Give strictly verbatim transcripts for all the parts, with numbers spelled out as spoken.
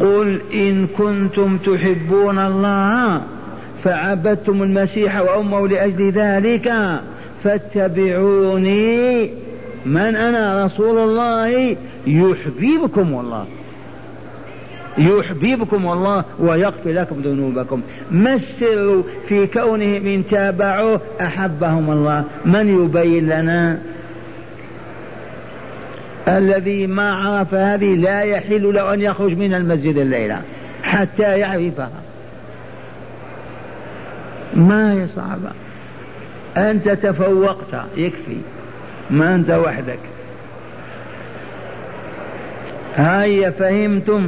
قل إن كنتم تحبون الله فعبدتم المسيح وأمه لأجل ذلك فاتبعوني من أنا رسول الله يحببكم الله يحببكم الله ويغفر لكم ذنوبكم. ما السر في كونهم إن تابعوه أحبهم الله؟ من يبين لنا؟ الذي ما عرف هذه لا يحل له أن يخرج من المسجد الليلة حتى يعرفها. ما هي صعبة، أنت تفوقت يكفي، ما أنت وحدك. هيا فهمتم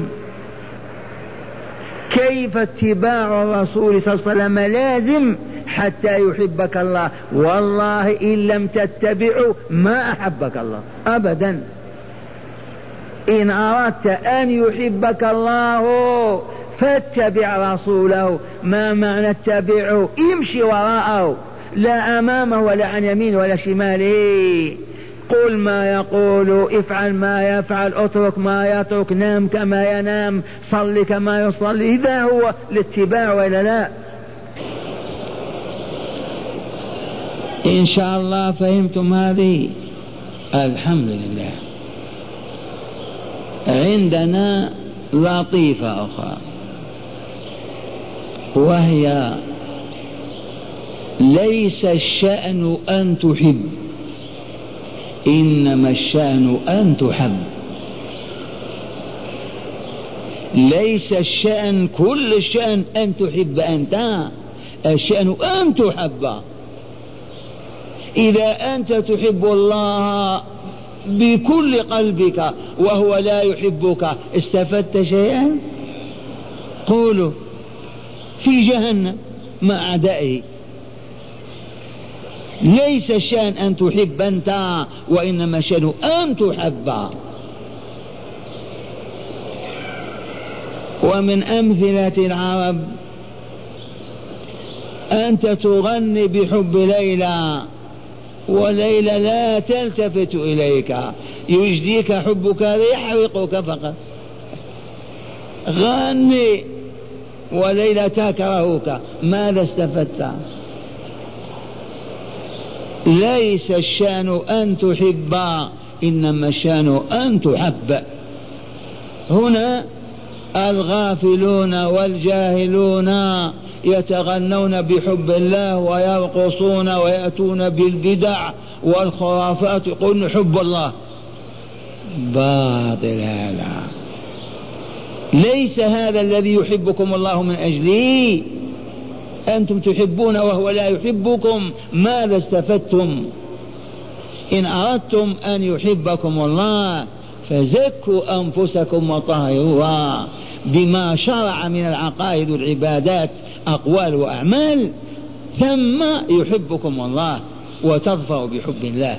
كيف اتباع الرسول صلى الله عليه وسلم لازم حتى يحبك الله. والله إن لم تتبعه ما أحبك الله أبدا. إن أردت أن يحبك الله فاتبع رسوله. ما معنى اتبعه؟ امشي وراءه، لا أمامه ولا عن يمين ولا شماله. قل ما يقول، افعل ما يفعل، اترك ما يترك، نام كما ينام، صل كما يصلي. إذا هو الاتباع ولا لا؟ إن شاء الله فهمتم هذه. الحمد لله. عندنا لطيفة أخرى وهي ليس الشأن أن تحب، إنما الشأن أن تحب. ليس الشأن كل الشأن أن تحب أنت، الشأن أن تحب. إذا أنت تحب الله بكل قلبك وهو لا يحبك استفدت شيئا؟ قولوا في جهنم مع أعدائه. ليس الشأن أن تحب أنت، وإنما الشأن أن تحب. ومن أمثلة العرب أنت تغني بحب ليلى وليلى لا تلتفت إليك، يجديك حبك ليحرقك فقط. غني وليلى تكرهك، ماذا استفدت؟ ليس الشأن أن تحب، إنما الشأن أن تحب. هنا الغافلون والجاهلون يتغنون بحب الله ويرقصون ويأتون بالبدع والخرافات يقولون حب الله. باطل هذا. ليس هذا الذي يحبكم الله من أجله. أنتم تحبون وهو لا يحبكم، ماذا استفدتم؟ إن أردتم أن يحبكم الله فزكوا أنفسكم وطهروها بما شرع من العقائد والعبادات أقوال وأعمال، ثم يحبكم الله وتظفروا بحب الله.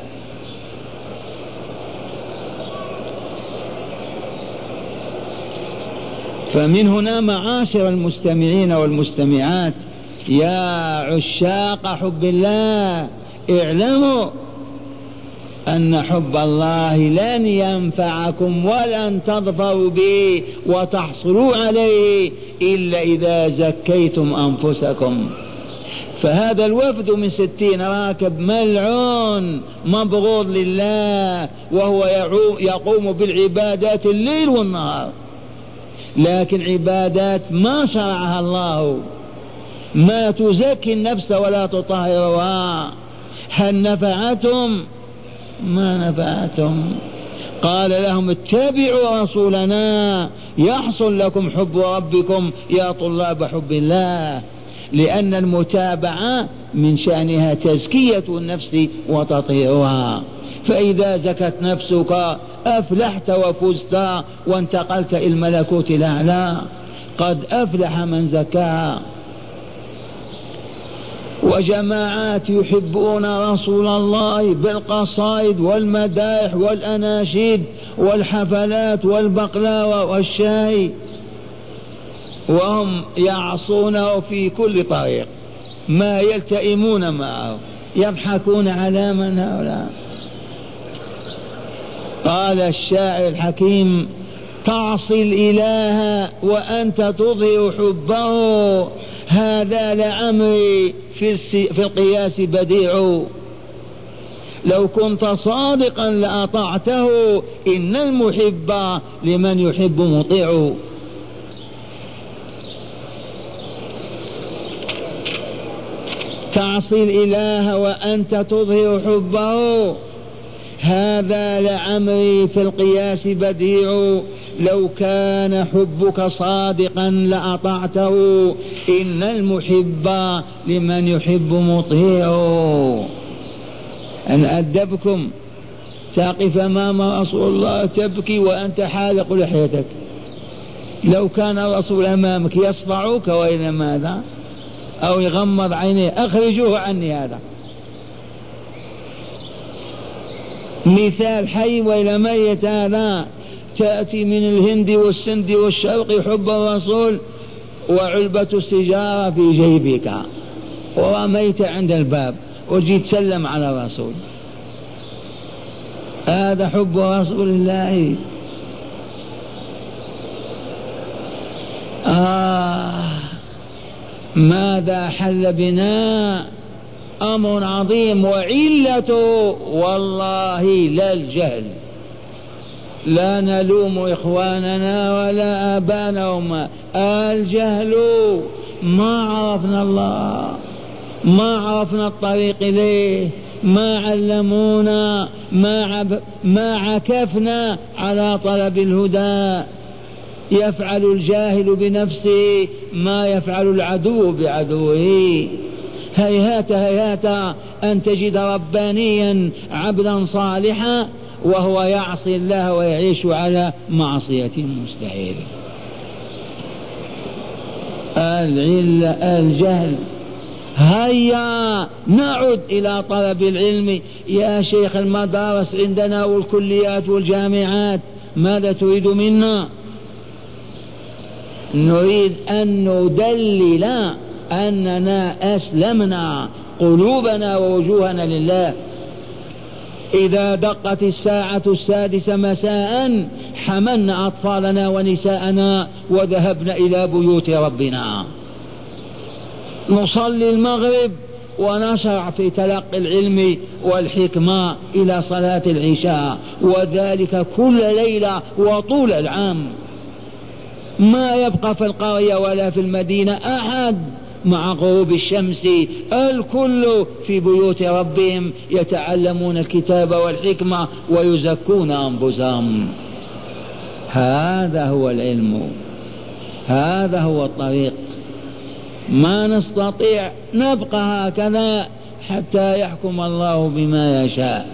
فمن هنا معاشر المستمعين والمستمعات يا عشاق حب الله، اعلموا أن حب الله لن ينفعكم ولن تظفروا به وتحصلوا عليه إلا إذا زكيتم أنفسكم. فهذا الوفد من ستين راكب ملعون مبغوض لله، وهو يقوم بالعبادات الليل والنهار، لكن عبادات ما شرعها الله، ما تزكي النفس ولا تطهرها. هل نفعتم؟ ما نفعتم. قال لهم اتبعوا رسولنا يحصل لكم حب ربكم يا طلاب حب الله، لأن المتابعة من شأنها تزكية النفس وتطهيرها. فإذا زكت نفسك أفلحت وفزت وانتقلت إلى الملكوت الأعلى. قد أفلح من زكاها. وجماعات يحبون رسول الله بالقصائد والمدائح والأناشيد والحفلات والبقلاوة والشاي، وهم يعصونه في كل طريق، ما يلتئمون معه، يضحكون على من هؤلاء. قال الشاعر الحكيم تعصي الإله وأنت تظهر حبه، هذا لعمري في, في القياس بديع. لو كنت صادقا لأطعته، إن المحب لمن يحب مطيع. تعصي الإله وأنت تظهر حبه، هذا لعمري في القياس بديع. لو كان حبك صادقا لأطعته، إن المحب لمن يحب مطيع. أن أدبكم تقف أمام رسول الله تبكي وأنت حالق لحيتك، لو كان الرسول أمامك يصفعك وإلى ماذا؟ أو يغمض عينيه، أخرجوه عني هذا. مثال حي وإلى ميت هذا. تأتي من الهند والسند والشرق حب الرسول وعلبة السجارة في جيبك، ورميت عند الباب وجيت تسلم على الرسول، هذا حب رسول الله. آه ماذا حل بنا؟ أمر عظيم، وعلته والله لا الجهل. لا نلوم إخواننا ولا آبانا وما، الجهل. ما عرفنا الله، ما عرفنا الطريق إليه، ما علمونا، ما, عب ما عكفنا على طلب الهدى. يفعل الجاهل بنفسه ما يفعل العدو بعدوه. هيهات هيهات أن تجد ربانيا عبدا صالحا وهو يعصي الله ويعيش على معصية مستحيل. العلة الجهل. هيا نعد إلى طلب العلم يا شيخ. المدارس عندنا والكليات والجامعات، ماذا تريد منا؟ نريد أن ندلل أننا أسلمنا قلوبنا ووجوهنا لله. إذا دقت الساعة السادسة مساء حملنا أطفالنا ونساءنا وذهبنا إلى بيوت ربنا، نصلي المغرب ونشرع في تلقي العلم والحكمة إلى صلاة العشاء، وذلك كل ليلة وطول العام. ما يبقى في القرية ولا في المدينة أحد مع غروب الشمس، الكل في بيوت ربهم يتعلمون الكتاب والحكمة ويزكون أنفسهم. هذا هو العلم، هذا هو الطريق. ما نستطيع نبقى هكذا حتى يحكم الله بما يشاء.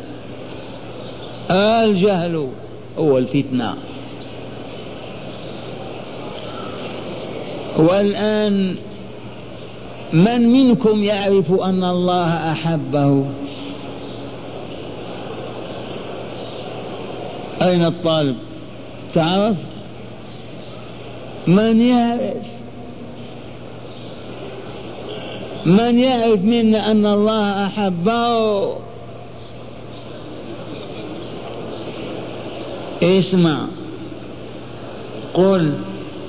الجهل هو الفتنة. والآن من منكم يعرف أن الله أحبه؟ أين الطالب؟ تعرف؟ من يعرف؟ من يعرف منا أن الله أحبه؟ اسمع، قل.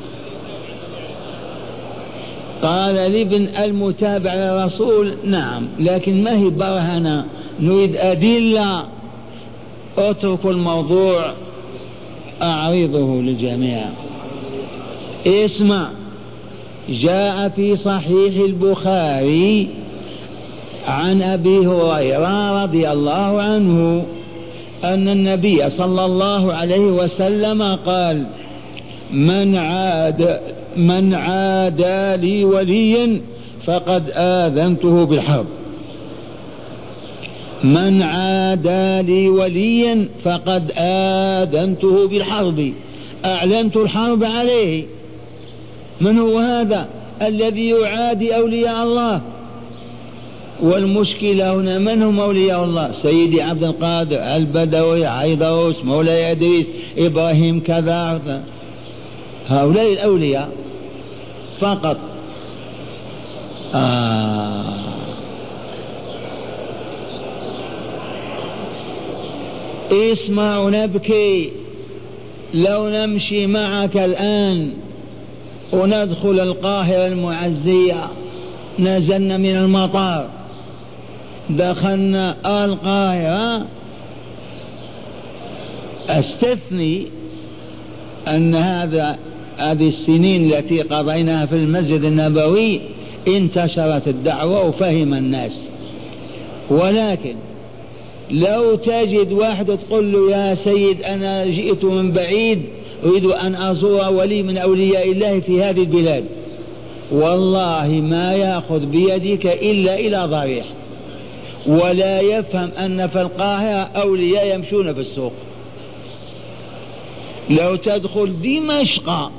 قال لابن المتابع للرسول نعم، لكن ما هي برهنة، نريد أدلة. اترك الموضوع أعرضه للجميع. اسمع، جاء في صحيح البخاري عن أبي هريرة رضي الله عنه أن النبي صلى الله عليه وسلم قال: من عاد من عادى لي وليا فقد آذنته بالحرب. من عادى لي وليا فقد آذنته بالحرب، أعلنت الحرب عليه. من هو هذا الذي يعادي أولياء الله؟ والمشكلة هنا من هم أولياء الله؟ سيدي عبد القادر البدوي، عيدروس، مولاي إدريس، إبراهيم كذا، هؤلاء الأولياء فقط. آه. اسمعوا نبكي لو نمشي معك الآن وندخل القاهرة المعزية، نزلنا من المطار دخلنا القاهرة، استثني أن هذا هذه السنين التي قضيناها في المسجد النبوي انتشرت الدعوة وفهم الناس، ولكن لو تجد واحد تقول له يا سيد أنا جئت من بعيد أريد أن أزور ولي من أولياء الله في هذه البلاد، والله ما يأخذ بيدك إلا إلى ضريح، ولا يفهم أن في القاهرة أولياء يمشون في السوق. لو تدخل دمشق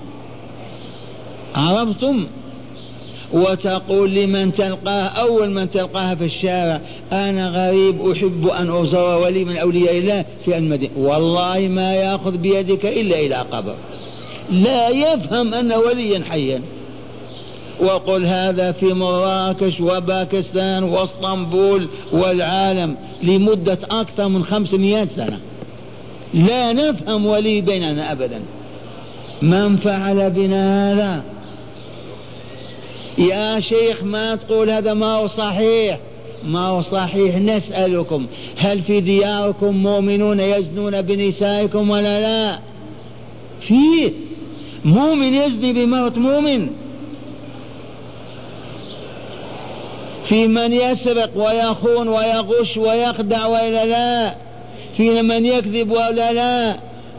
عرفتم وتقول لمن تلقاه أول من تلقاه في الشارع أنا غريب أحب أن أزور ولي من أولياء الله في المدينة، والله ما يأخذ بيدك إلا إلى قبر، لا يفهم أن وليا حيا. وقل هذا في مراكش وباكستان واسطنبول والعالم لمدة أكثر من خمسمائة سنة، لا نفهم ولي بيننا أبدا. من فعل بنا هذا؟ يا شيخ ما تقول هذا ما هو صحيح، ما هو صحيح. نسألكم هل في دياركم مؤمنون يزنون بنسائكم ولا لا؟ فيه مؤمن يزني بمرأة مؤمن، في من يسرق ويخون ويغش ويخدع ولا لا؟ في من يكذب ولا لا؟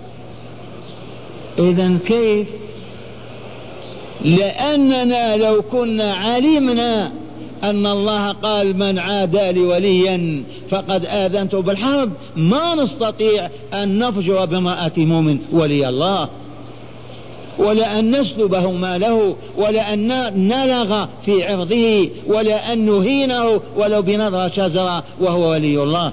إذن كيف؟ لأننا لو كنا علمنا أن الله قال من عادى لي وليا فقد آذنته بالحرب ما نستطيع أن نفجر بامرأة مؤمن ولي الله، ولا أن نسلبه ماله، ولا أن نلغ في عرضه، ولا أن نهينه ولو بنظرة شجرة وهو ولي الله.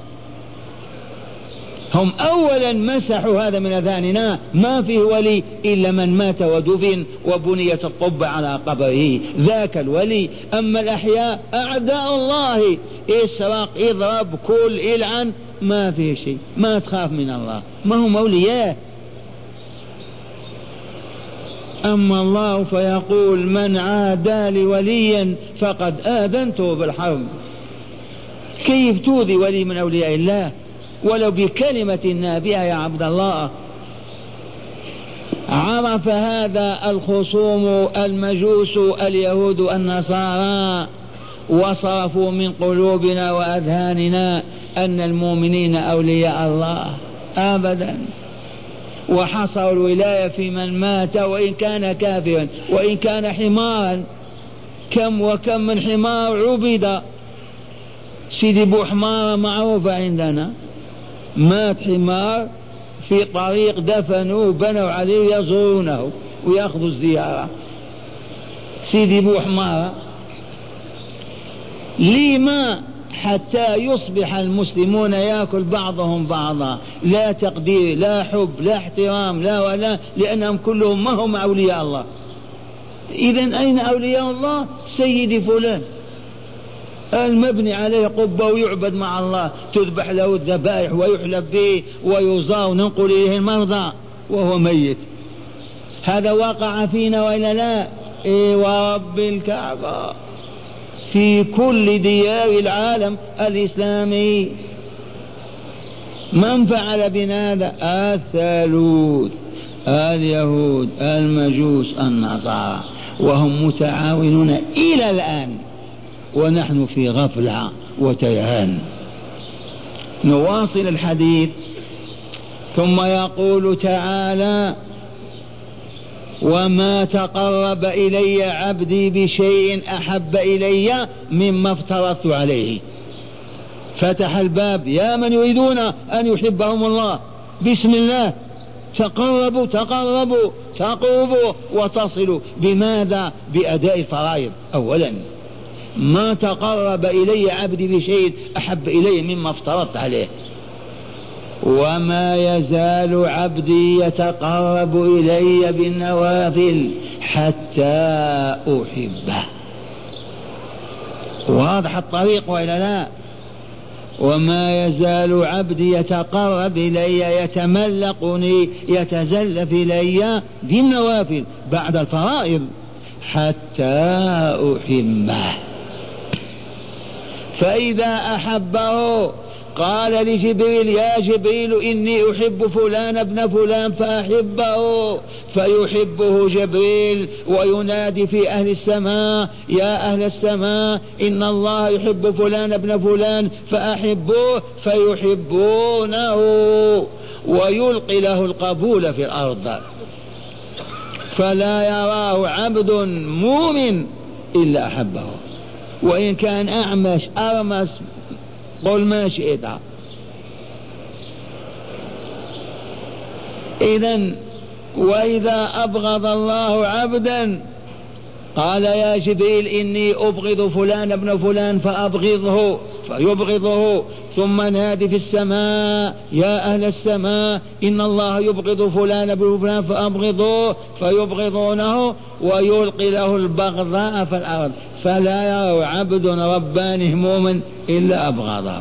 هم أولا مسحوا هذا من أذهاننا، ما فيه ولي إلا من مات ودفن وبنيت القبة على قبره، ذاك الولي. أما الأحياء أعداء الله، اسرق اضرب كل العن ما فيه شيء، ما تخاف من الله، ما هم أولياء. أما الله فيقول من عادى لي وليا فقد آذنته بالحرب. كيف تؤذي ولي من أولياء الله ولو بكلمة نابئة يا عبد الله؟ عرف هذا الخصوم المجوس اليهود النصارى وصرفوا من قلوبنا وأذهاننا أن المؤمنين أولياء الله أبدا، وحصروا الولاية في من مات وإن كان كافرا وإن كان حمارا. كم وكم من حمار عبد، سيدي بو حمار معروفة عندنا، مات حمار في طريق دفنوه بنوا عليه يزورونه ويأخذوا الزيارة، سيدي بو حمار. لما؟ حتى يصبح المسلمون يأكل بعضهم بعضا، لا تقدير لا حب لا احترام لا ولا، لأنهم كلهم ما هم أولياء الله. إذن أين أولياء الله؟ سيدي فلان المبني عليه قبة ويعبد مع الله، تذبح له الذبائح ويحلب به ويزار وننقل إليه المرضى وهو ميت. هذا وقع فينا وإلا لا؟ إيه ورب الكعبة في كل ديار العالم الإسلامي. من فعل بنا هذا؟ الثالوث، اليهود المجوس النصارى، وهم متعاونون إلى الآن ونحن في غفلة وتيهان. نواصل الحديث. ثم يقول تعالى وما تقرب إلي عبدي بشيء أحب إلي مما افترضت عليه. فتح الباب يا من يريدون أن يحبهم الله بسم الله، تقربوا تقربوا تقربوا وتصلوا. بماذا؟ بأداء الفرائض. أولا ما تقرب إلي عبدي بشيء أحب إلي مما افترضت عليه، وما يزال عبدي يتقرب إلي بالنوافل حتى أحبه. واضح الطريق وإلا لا؟ وما يزال عبدي يتقرب إلي يتملقني يتزلف إلي بالنوافل بعد الفرائض حتى أحبه. فإذا أحبه قال لجبريل يا جبريل إني أحب فلان ابن فلان فأحبه، فيحبه جبريل وينادي في أهل السماء يا أهل السماء إن الله يحب فلان ابن فلان فأحبوه، فيحبونه ويلقي له القبول في الأرض، فلا يراه عبد مؤمن إلا أحبه، وإن كان أعمش أرمس قل ما شئت. إذن وإذا أبغض الله عبدا قال يا جبريل إني أبغض فلان ابن فلان فأبغضه، فيبغضه، ثم نادي في السماء يا أهل السماء إن الله يبغض فلان ابن فلان فأبغضوه، فيبغضونه ويلقي له البغضاء في الأرض، فلا يرى عبد رباني مؤمن إلا أبغضه.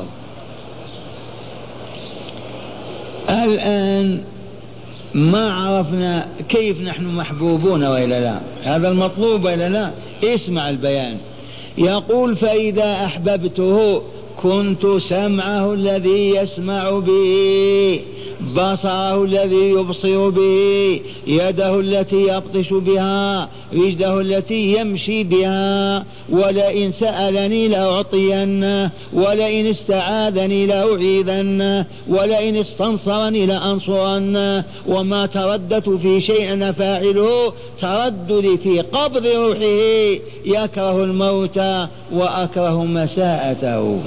الآن ما عرفنا كيف نحن محبوبون وإلا لا، هذا المطلوب وإلا لا. اسمع البيان، يقول فإذا أحببته كنت سمعه الذي يسمع به، بصره الذي يبصر به، يده التي يبطش بها، رجله التي يمشي بها، ولئن سألني لأعطينه، ولئن استعاذني لأعيذنه، ولئن استنصرني لأنصرنه، وما ترددت في شيء أنا فاعله ترددي في قبض روحه، يكره الموت وأكره مساءته.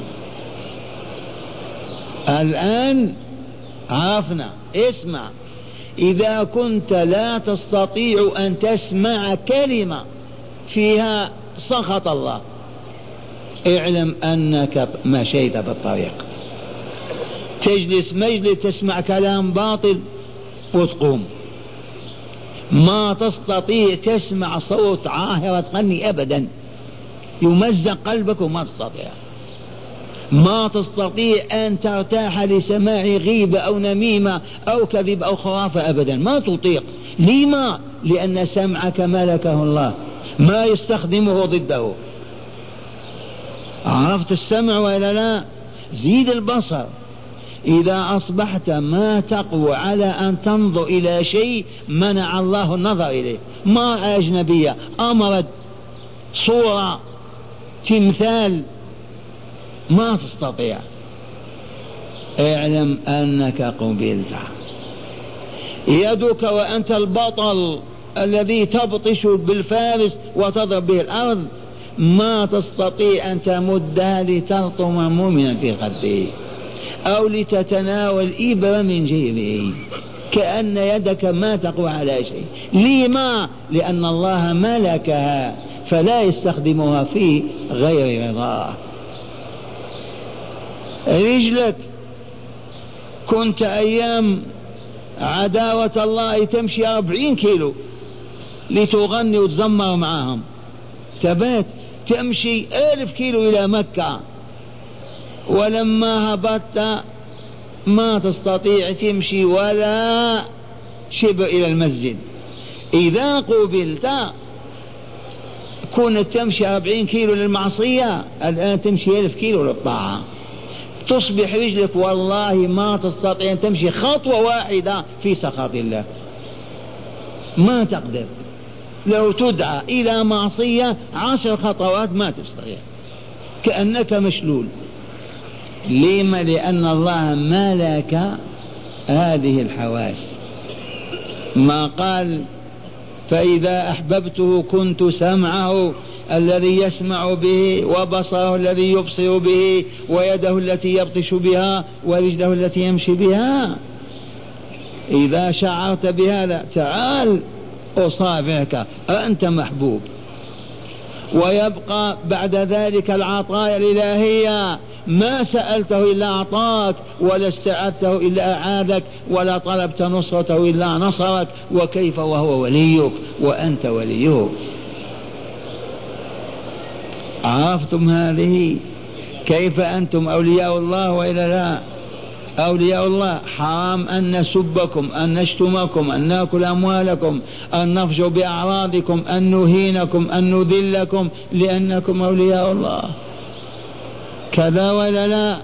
الآن عرفنا. اسمع، إذا كنت لا تستطيع أن تسمع كلمة فيها سخط الله اعلم أنك مشيت بالطريق. تجلس مجلس تسمع كلام باطل وتقوم، ما تستطيع تسمع صوت عاهرة تغني أبدا، يمزق قلبك وما تستطيع. ما تستطيع أن ترتاح لسماع غيبة أو نميمة أو كذب أو خرافة أبدا، ما تطيق. لما؟ لأن سمعك ملكه الله، ما يستخدمه ضده. عرفت السمع ولا لا؟ زيد البصر. إذا أصبحت ما تقوى على أن تنظر إلى شيء منع الله النظر إليه، ما أجنبية، أمرد، صورة، تمثال، ما تستطيع. اعلم أنك قبلت. يدك وأنت البطل الذي تبطش بالفارس وتضرب به الأرض، ما تستطيع أن تمدها لتلطم مؤمنا في خده أو لتتناول إبرة من جيبه، كأن يدك ما تقوى على شيء. لما؟ لأن الله ملكها فلا يستخدمها في غير رضاه. رجلك كنت أيام عداوة الله تمشي أربعين كيلو لتغني وتزمر معهم، تبات تمشي ألف كيلو إلى مكة، ولما هبطت ما تستطيع تمشي ولا شبر إلى المسجد. إذا قبلت كنت تمشي أربعين كيلو للمعصية، الآن تمشي ألف كيلو للطاعة. تصبح رجلك والله ما تستطيع أن تمشي خطوة واحدة في سخط الله، ما تقدر. لو تدعى إلى معصية عشر خطوات ما تستطيع، كأنك مشلول. لما؟ لأن الله ملك هذه الحواس. ما قال فإذا أحببته كنت سمعه الذي يسمع به، وبصره الذي يبصر به، ويده التي يبطش بها، ورجله التي يمشي بها. إذا شعرت بهذا تعال أصافحك، أنت محبوب. ويبقى بعد ذلك العطايا الإلهية، ما سألته إلا أعطاك، ولا استعذته إلا أعاذك، ولا طلبت نصرته إلا نصرك. وكيف وهو وليك وأنت وليه؟ عرفتم هذه؟ كيف أنتم أولياء الله وإلا لا؟ أولياء الله حرام أن نسبكم، أن نشتمكم، أن نأكل أموالكم، أن نفجر بأعراضكم، أن نهينكم، أن نذلكم، لأنكم أولياء الله. كذا ولا لا؟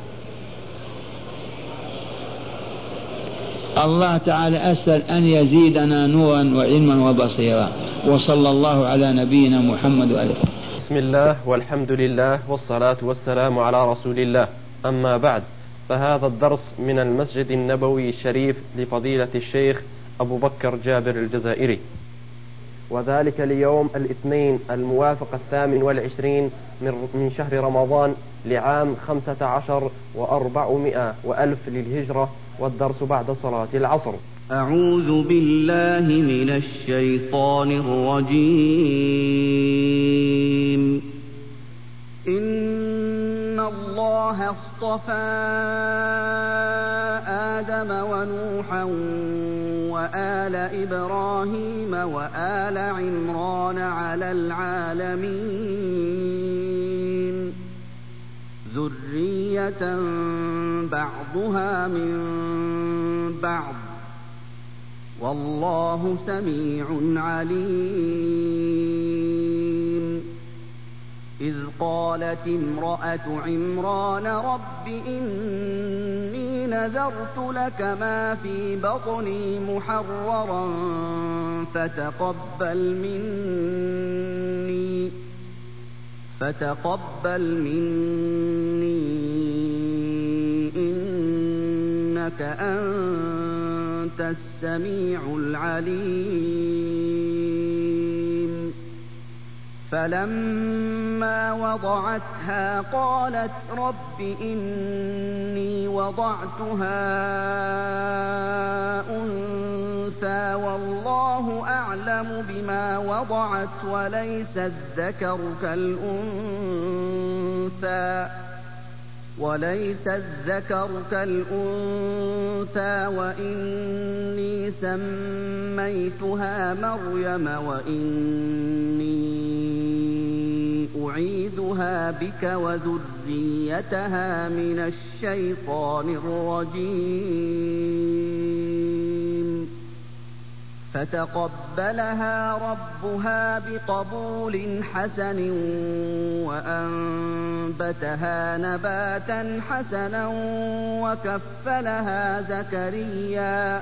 الله تعالى أسأل أن يزيدنا نورا وعلما وبصيرا. وصلى الله على نبينا محمد وعلى آله. بسم الله والحمد لله والصلاة والسلام على رسول الله. أما بعد، فهذا الدرس من المسجد النبوي الشريف لفضيلة الشيخ أبو بكر جابر الجزائري، وذلك ليوم الاثنين الموافق الثامن والعشرين من شهر رمضان لعام خمسة عشر وأربعمائة وألف للهجرة، والدرس بعد صلاة العصر. أعوذ بالله من الشيطان الرجيم. إن الله اصطفى آدم ونوحا وآل إبراهيم وآل عمران على العالمين ذرية بعضها من بعض والله سميع عليم. إذ قالت امرأة عمران رب إني نذرت لك ما في بطني محررا فتقبل مني فتقبل مني إنك أنت السميع العليم. فلما وضعتها قالت رب إني وضعتها أنثى والله أعلم بما وضعت وليس الذكر كالأنثى وليس الذكر كالأنثى وإني سميتها مريم وإني أعيذها بك وذريتها من الشيطان الرجيم. فتقبلها ربها بقبول حسن وأنبتها نباتا حسنا وكفلها زكريا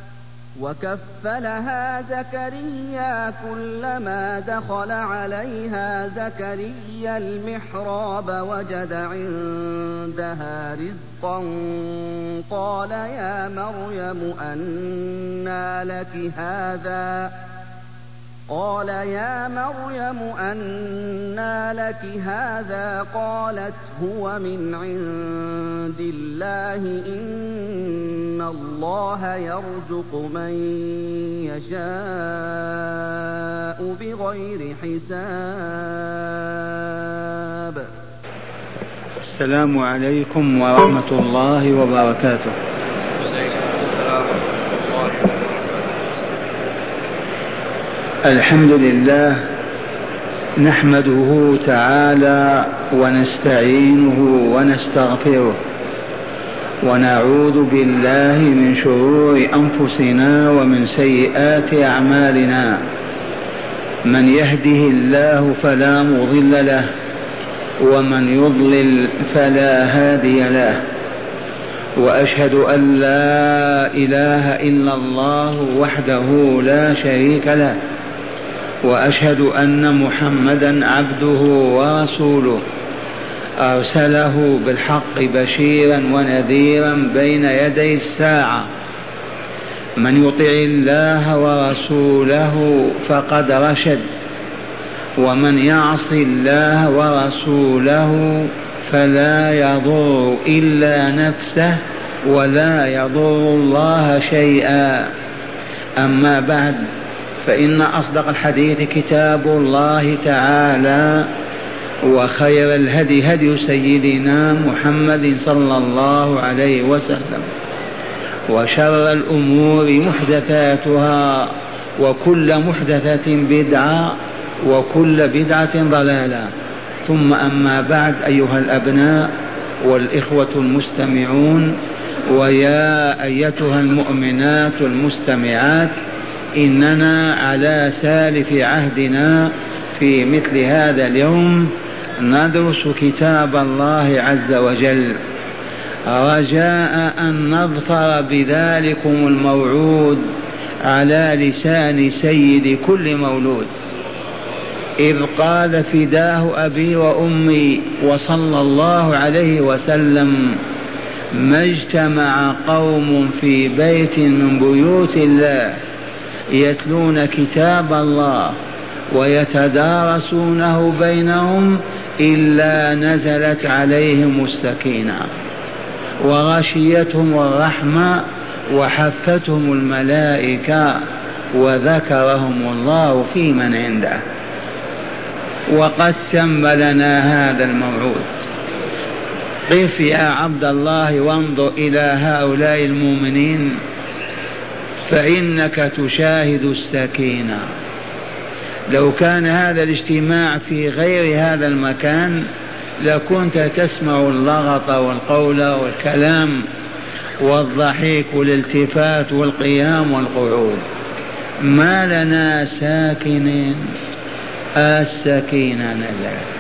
وكفلها زكريا كلما دخل عليها زكريا المحراب وجد عندها رزقا قال يا مريم أنى لك هذا قال يا مريم أنى لك هذا قالت هو من عند الله إن الله يرزق من يشاء بغير حساب. السلام عليكم ورحمة الله وبركاته. الحمد لله نحمده تعالى ونستعينه ونستغفره ونعوذ بالله من شرور أنفسنا ومن سيئات أعمالنا. من يهده الله فلا مضل له ومن يضلل فلا هادي له، وأشهد أن لا إله إلا الله وحده لا شريك له، وأشهد أن محمدا عبده ورسوله أرسله بالحق بشيرا ونذيرا بين يدي الساعة. من يطع الله ورسوله فقد رشد، ومن يعص الله ورسوله فلا يضر إلا نفسه ولا يضر الله شيئا. أما بعد، فإن أصدق الحديث كتاب الله تعالى، وخير الهدي هدي سيدنا محمد صلى الله عليه وسلم، وشر الأمور محدثاتها، وكل محدثة بدعة، وكل بدعة ضلالة. ثم أما بعد، أيها الأبناء والإخوة المستمعون، ويا أيتها المؤمنات المستمعات، إننا على سالف عهدنا في مثل هذا اليوم ندرس كتاب الله عز وجل، رجاء أن نظفر بذلكم الموعود على لسان سيد كل مولود، إذ قال فداه أبي وأمي وصلى الله عليه وسلم: ما اجتمع قوم في بيت من بيوت الله يتلون كتاب الله ويتدارسونه بينهم إلا نزلت عليهم السكينة وغشيتهم الرحمة وحفتهم الملائكة وذكرهم الله في من عنده. وقد تم لنا هذا الموعود. قف يا عبد الله وانظر إلى هؤلاء المؤمنين، فإنك تشاهد السكينة. لو كان هذا الاجتماع في غير هذا المكان لكنت تسمع اللغط والقول والكلام والضحك والالتفات والقيام والقعود. ما لنا ساكنين، السكينة نزلت،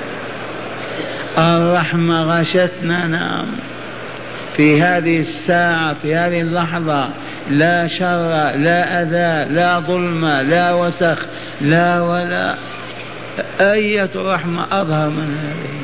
الرحمة غشتنا. نعم، في هذه الساعة، في هذه اللحظة، لا شر، لا أذى، لا ظلم، لا وسخ، لا ولا أية رحمة أظهر من هذه.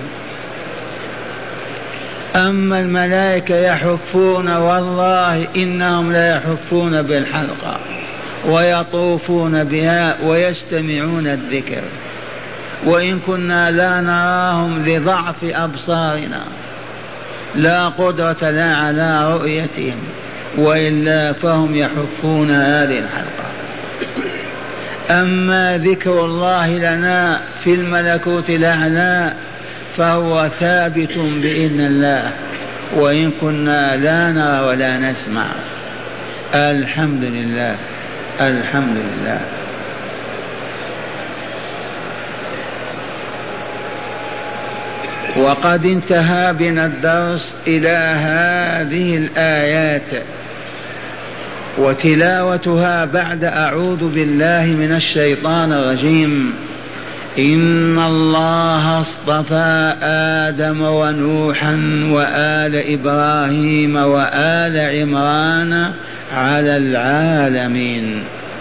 أما الملائكة يحفون، والله إنهم لا يحفون بالحلقة ويطوفون بها ويستمعون الذكر، وإن كنا لا نراهم لضعف أبصارنا، لا قدرة لا على رؤيتهم، وإلا فهم يحفون هذه الحلقة. أما ذكر الله لنا في الملكوت الأعلى فهو ثابت بإذن الله، وإن كنا لا نرى ولا نسمع. الحمد لله، الحمد لله. وقد انتهى بنا الدرس إلى هذه الآيات وتلاوتها بعد أعوذ بالله من الشيطان الرجيم: إن الله اصطفى آدم ونوحا وآل إبراهيم وآل عمران على العالمين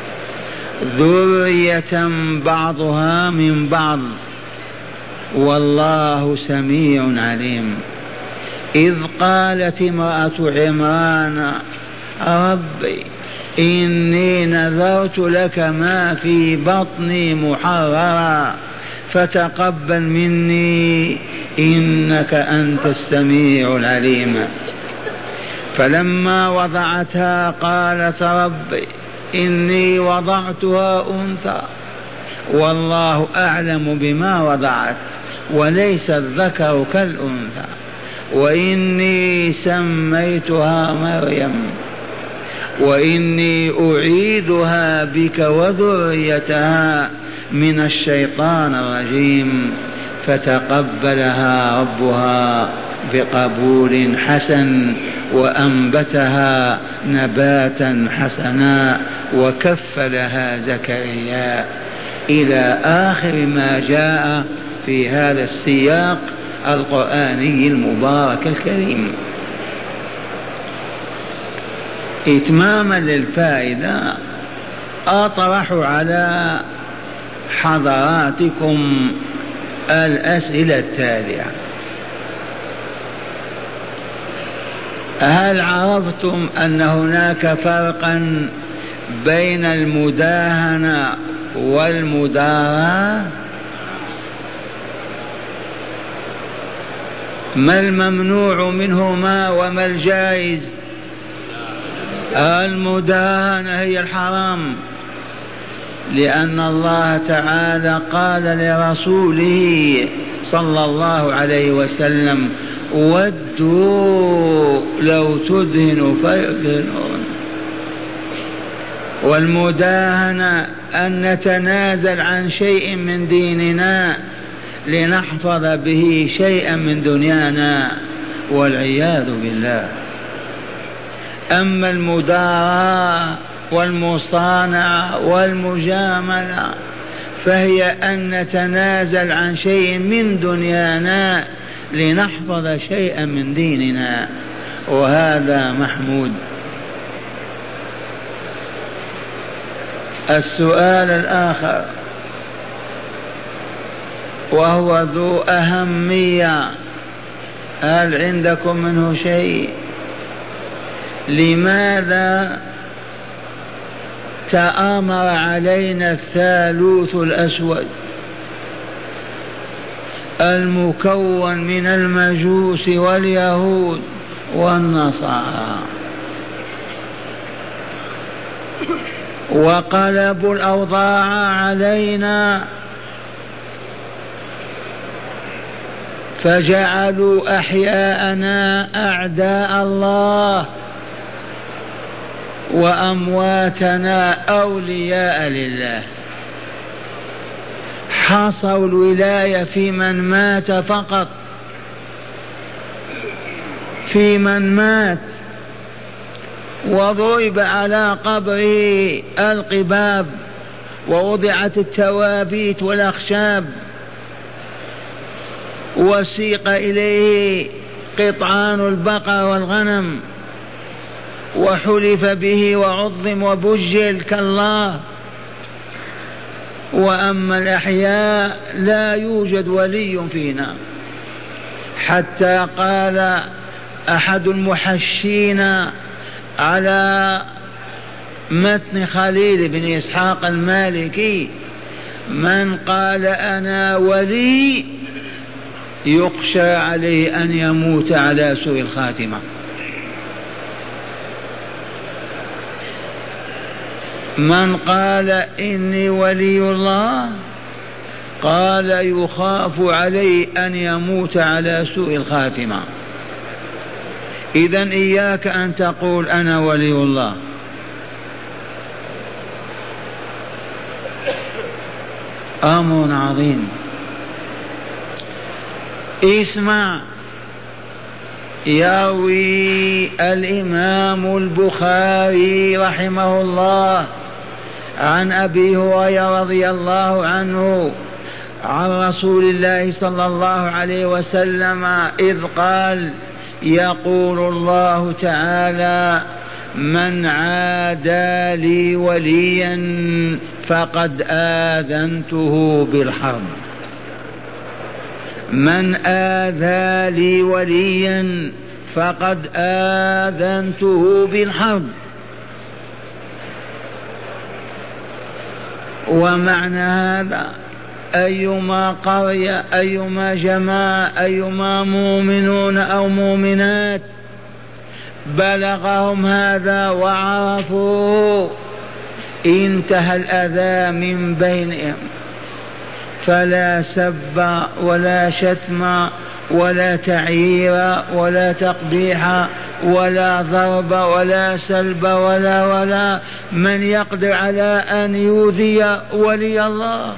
ذرية بعضها من بعض والله سميع عليم. إذ قالت امرأة عمران: ربي إني نذرت لك ما في بطني محررا فتقبل مني إنك أنت السميع العليم. فلما وضعتها قالت: ربي إني وضعتها أنثى والله أعلم بما وضعت وليس الذكر كالأنثى وإني سميتها مريم وإني أعيدها بك وذريتها من الشيطان الرجيم. فتقبلها ربها بقبول حسن وأنبتها نباتا حسنا وكفلها زكريا، إلى آخر ما جاء في هذا السياق القرآني المبارك الكريم. إتماما للفائدة أطرح على حضراتكم الأسئلة التالية: هل عرفتم أن هناك فرقا بين المداهنة والمداراة؟ ما الممنوع منهما وما الجائز؟ المداهنة هي الحرام، لأن الله تعالى قال لرسوله صلى الله عليه وسلم: ودوا لو تدهن فيدهنون. والمداهنة أن نتنازل عن شيء من ديننا لنحفظ به شيئا من دنيانا والعياذ بالله. أما المداراة والمصانعة والمجاملة فهي أن نتنازل عن شيء من دنيانا لنحفظ شيئا من ديننا، وهذا محمود. السؤال الآخر وهو ذو أهمية، هل عندكم منه شيء؟ لماذا تآمر علينا الثالوث الأسود المكون من المجوس واليهود والنصارى وقلبوا الأوضاع علينا فجعلوا أحياءنا أعداء الله وأمواتنا أولياء لله؟ حصوا الولاية في من مات فقط، في من مات، وضرب على قبره القباب ووضعت التوابيت والأخشاب وسيق إليه قطعان البقر والغنم وحلف به وعظم وبجل كالله. وأما الأحياء لا يوجد ولي فينا، حتى قال أحد المحشين على متن خليل بن إسحاق المالكي: من قال أنا ولي يخشى عليه أن يموت على سوء الخاتمة. من قال إني ولي الله قال يخاف عليه أن يموت على سوء الخاتمة. إذن إياك أن تقول أنا ولي الله. أمر عظيم. اسمع، يروي الإمام البخاري رحمه الله عن أبي هريرة رضي الله عنه عن رسول الله صلى الله عليه وسلم إذ قال: يقول الله تعالى: من عادى لي وليا فقد آذنته بالحرب. من آذى لي وليا فقد آذنته بالحرب. ومعنى هذا أيما قرية، أيما جماعة، أيما مؤمنون أو مؤمنات بلغهم هذا وعرفوا انتهى الأذى من بينهم، فلا سب ولا شتم ولا تعيير ولا تقبيح ولا ضرب ولا سلب ولا ولا من يقدر على أن يؤذي ولي الله.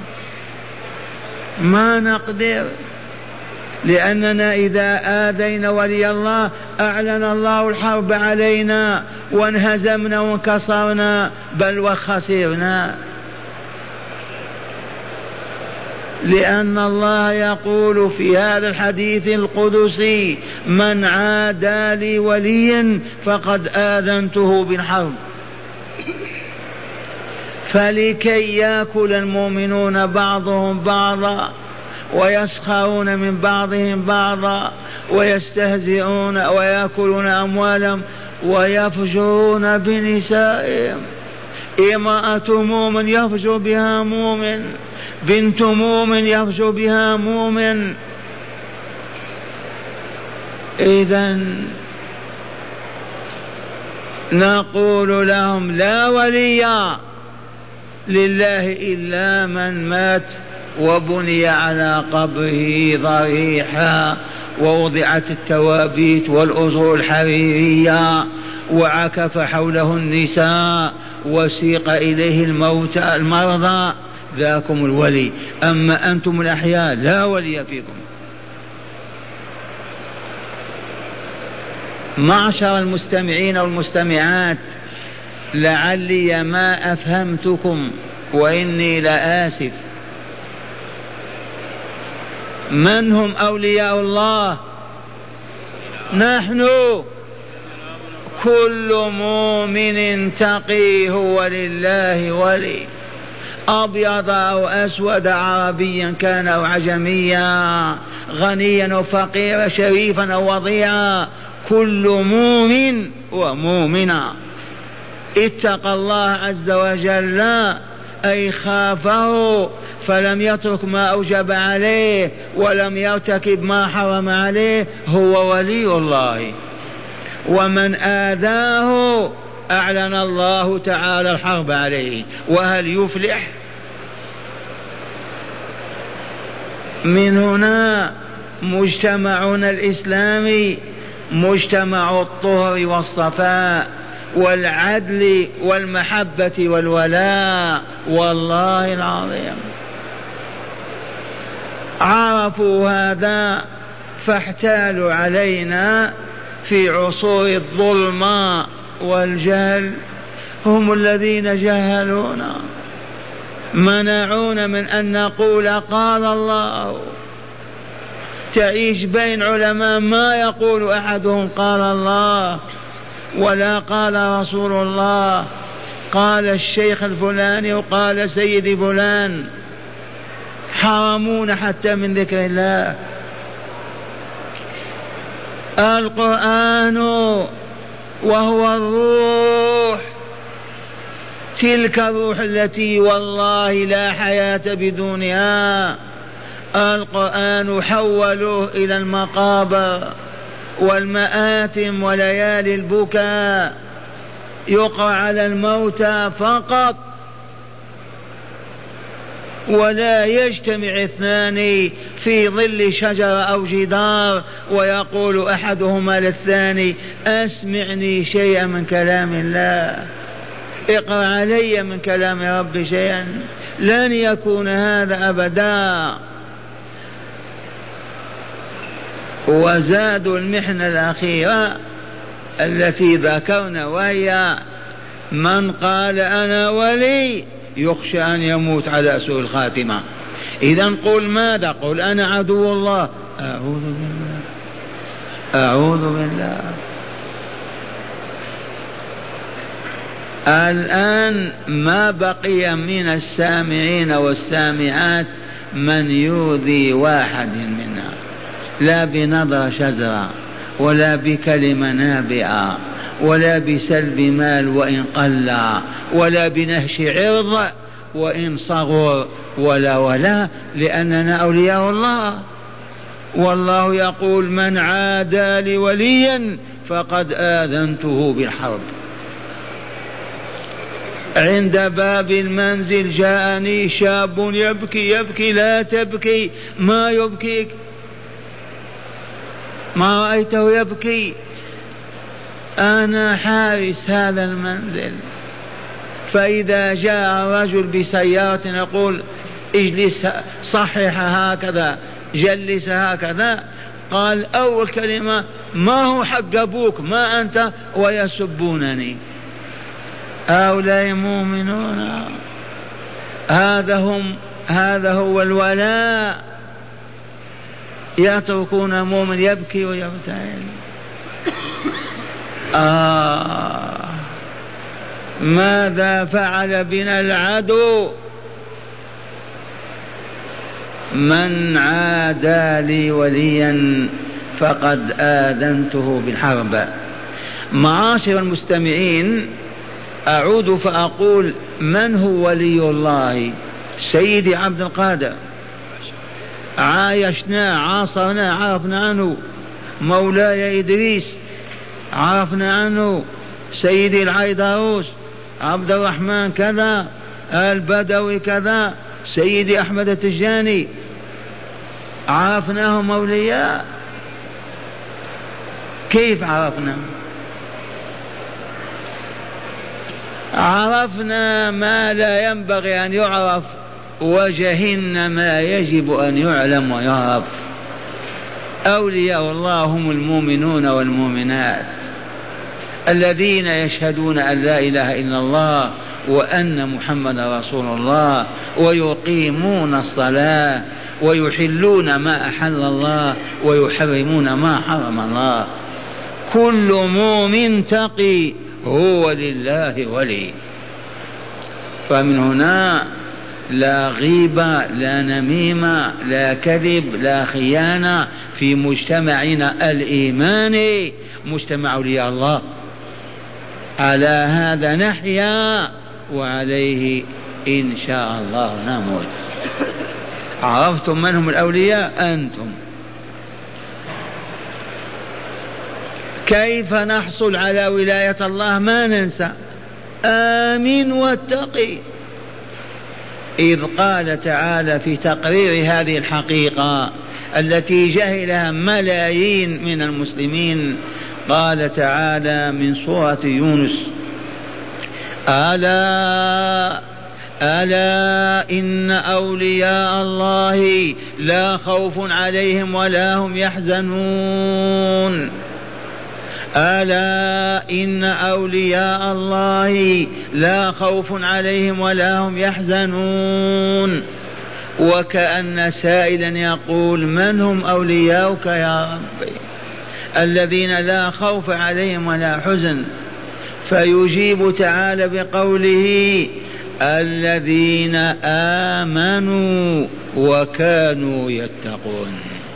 ما نقدر، لأننا إذا آذينا ولي الله أعلن الله الحرب علينا وانهزمنا وانكسرنا بل وخسرنا. لأن الله يقول في هذا الحديث القدسي: من عادى لي وليا فقد آذنته بالحرب. فلكي يأكل المؤمنون بعضهم بعضا ويسخرون من بعضهم بعضا ويستهزئون ويأكلون أموالهم ويفجرون بنسائهم. امرأة مؤمن يفجر بها مؤمن، بنت مؤمن يفجر بها مؤمن. إذن نقول لهم: لا ولي لله إلا من مات وبني على قبره ضريحا ووضعت التوابيت والأزر الحريرية وعكف حوله النساء وسيق إليه الموتى المرضى ذاكم الولي. أما أنتم الأحياء لا ولي فيكم. معشر المستمعين والمستمعات، لعلي ما أفهمتكم وإني لآسف. من هم أولياء الله؟ نحن. كل مؤمن تقي هو لله ولي، أبيض أو أسود، عربيا كان أو عجميا، غنيا أو فقيرا، شريفا أو وضيعا، كل مؤمن ومؤمنا اتقى الله عز وجل أي خافه فلم يترك ما أوجب عليه ولم يرتكب ما حرم عليه، هو ولي الله. ومن آذاه أعلن الله تعالى الحرب عليه، وهل يفلح؟ من هنا مجتمعنا الإسلامي مجتمع الطهر والصفاء والعدل والمحبة والولاء، والله العظيم عرفوا هذا فاحتالوا علينا في عصور الظلمة والجهل. هم الذين جهلونا، منعونا من أن نقول قال الله. تعيش بين علماء ما يقول أحدهم قال الله ولا قال رسول الله، قال الشيخ الفلاني وقال سيدي فلان، حرمون حتى من ذكر الله. القرآن وهو الروح، تلك الروح التي والله لا حياة بدونها. القرآن حولوه إلى المقابر والمآتم وليالي البكاء، يقرأ على الموتى فقط، ولا يجتمع اثنان في ظل شجرة أو جدار ويقول أحدهما للثاني أسمعني شيئا من كلام الله، اقرأ علي من كلام ربي شيئا. لن يكون هذا أبدا. وزادوا المحنة الأخيرة التي ذكرنا، وهي من قال أنا ولي يخشى أن يموت على سوء الخاتمة. إذا قل ماذا؟ قل أنا عدو الله. أعوذ بالله، أعوذ بالله. الآن ما بقي من السامعين والسامعات من يؤذي واحد منا، لا بنظرة شزرة ولا بكلمة نابئة ولا بسلب مال وإن قل ولا بنهش عرض وإن صغر، ولا ولا لأننا أولياء الله. والله يقول من عادى لي وليا فقد آذنته بالحرب. عند باب المنزل جاءني شاب يبكي يبكي، لا تبكي، ما يبكيك؟ ما رأيته يبكي؟ أنا حارس هذا المنزل. فإذا جاء رجل بسيارة يقول اجلس، صحح هكذا، جلس هكذا، قال أول كلمة ما هو حق أبوك، ما أنت، ويسبونني. هؤلاء مؤمنون، هذا هم، هذا هو الولاء. يتركون مؤمن يبكي ويبتهل. آه ماذا فعل بنا العدو؟ من عادى لي وليا فقد آذنته بالحرب. معاشر المستمعين، أعود فأقول من هو ولي الله؟ سيدي عبد القادر، عايشنا عاصرنا عرفنا عنه. مولاي إدريس عرفنا عنه. سيدي العيدروس، عبد الرحمن كذا، البدوي كذا، سيدي أحمد التجاني، عرفناهم أولياء. كيف عرفنا؟ عرفنا ما لا ينبغي أن يعرف وجهن ما يجب أن يعلم ويعرف. أولياء الله هم المؤمنون والمؤمنات الذين يشهدون أن لا إله إلا الله وأن محمد رسول الله، ويقيمون الصلاة، ويحلون ما أحل الله، ويحرمون ما حرم الله. كل مؤمن تقي هو لله ولي. فمن هنا لا غيبة، لا نميمة، لا كذب، لا خيانة في مجتمعنا الإيماني، مجتمع أولياء الله. على هذا نحيا وعليه إن شاء الله نموت. عرفتم من هم الأولياء؟ أنتم. كيف نحصل على ولاية الله؟ ما ننسى، آمن واتقي. إذ قال تعالى في تقرير هذه الحقيقة التي جهلها ملايين من المسلمين، قال تعالى من سورة يونس: ألا ألا إن أولياء الله لا خوف عليهم ولا هم يحزنون. ألا إن أولياء الله لا خوف عليهم ولا هم يحزنون. وكأن سائلا يقول: من هم أولياؤك يا ربي الذين لا خوف عليهم ولا حزن؟ فيجيب تعالى بقوله: الذين آمنوا وكانوا يتقون.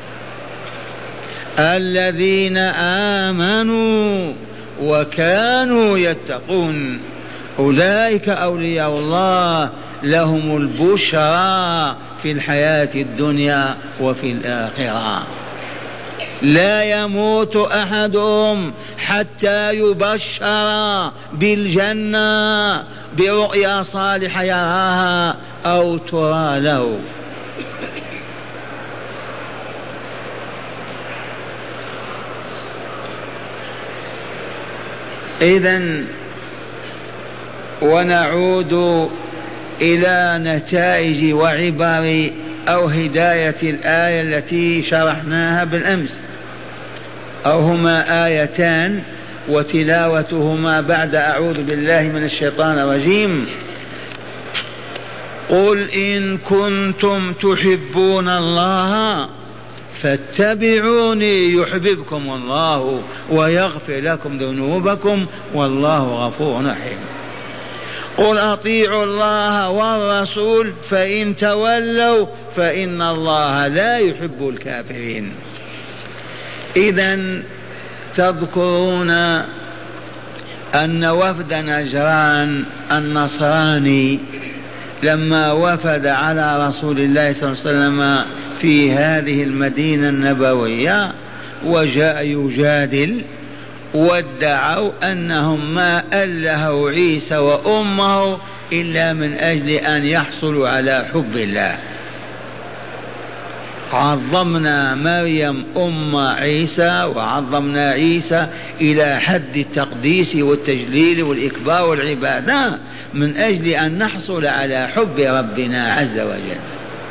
الذين آمنوا وكانوا يتقون أولئك أولياء الله، لهم البشرى في الحياة الدنيا وفي الآخرة. لا يموت أحدهم حتى يبشر بالجنة برؤيا صالحة يراها أو ترى له. إذن ونعود إلى نتائج وعبر أو هداية الآية التي شرحناها بالأمس، أو هما آيتان وتلاوتهما بعد أعوذ بالله من الشيطان الرجيم: قل إن كنتم تحبون الله فاتبعوني يحببكم الله ويغفر لكم ذنوبكم والله غفور رحيم. قل أطيعوا الله والرسول فإن تولوا فإن الله لا يحب الكافرين. إذن تذكرون أن وفد نجران النصراني لما وفد على رسول الله صلى الله عليه وسلم في هذه المدينة النبوية وجاء يجادل، وادعوا أنهم ما ألهوا عيسى وأمه إلا من أجل أن يحصلوا على حب الله. عظمنا مريم أم عيسى وعظمنا عيسى إلى حد التقديس والتجليل والإكبار والعبادة من أجل أن نحصل على حب ربنا عز وجل.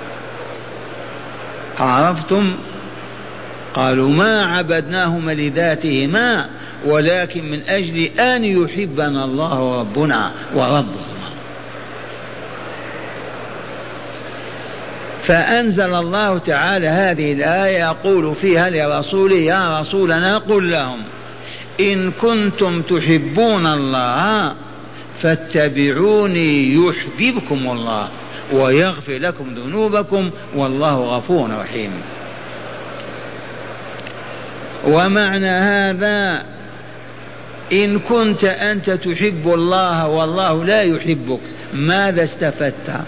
عرفتم؟ قالوا ما عبدناهما لذاتهما ولكن من أجل أن يحبنا الله ربنا وربهما. فأنزل الله تعالى هذه الآية يقول فيها لرسوله: يا رسولنا قل لهم إن كنتم تحبون الله فاتبعوني يحببكم الله ويغفر لكم ذنوبكم والله غفور رحيم. ومعنى هذا إن كنت أنت تحب الله والله لا يحبك ماذا استفدت؟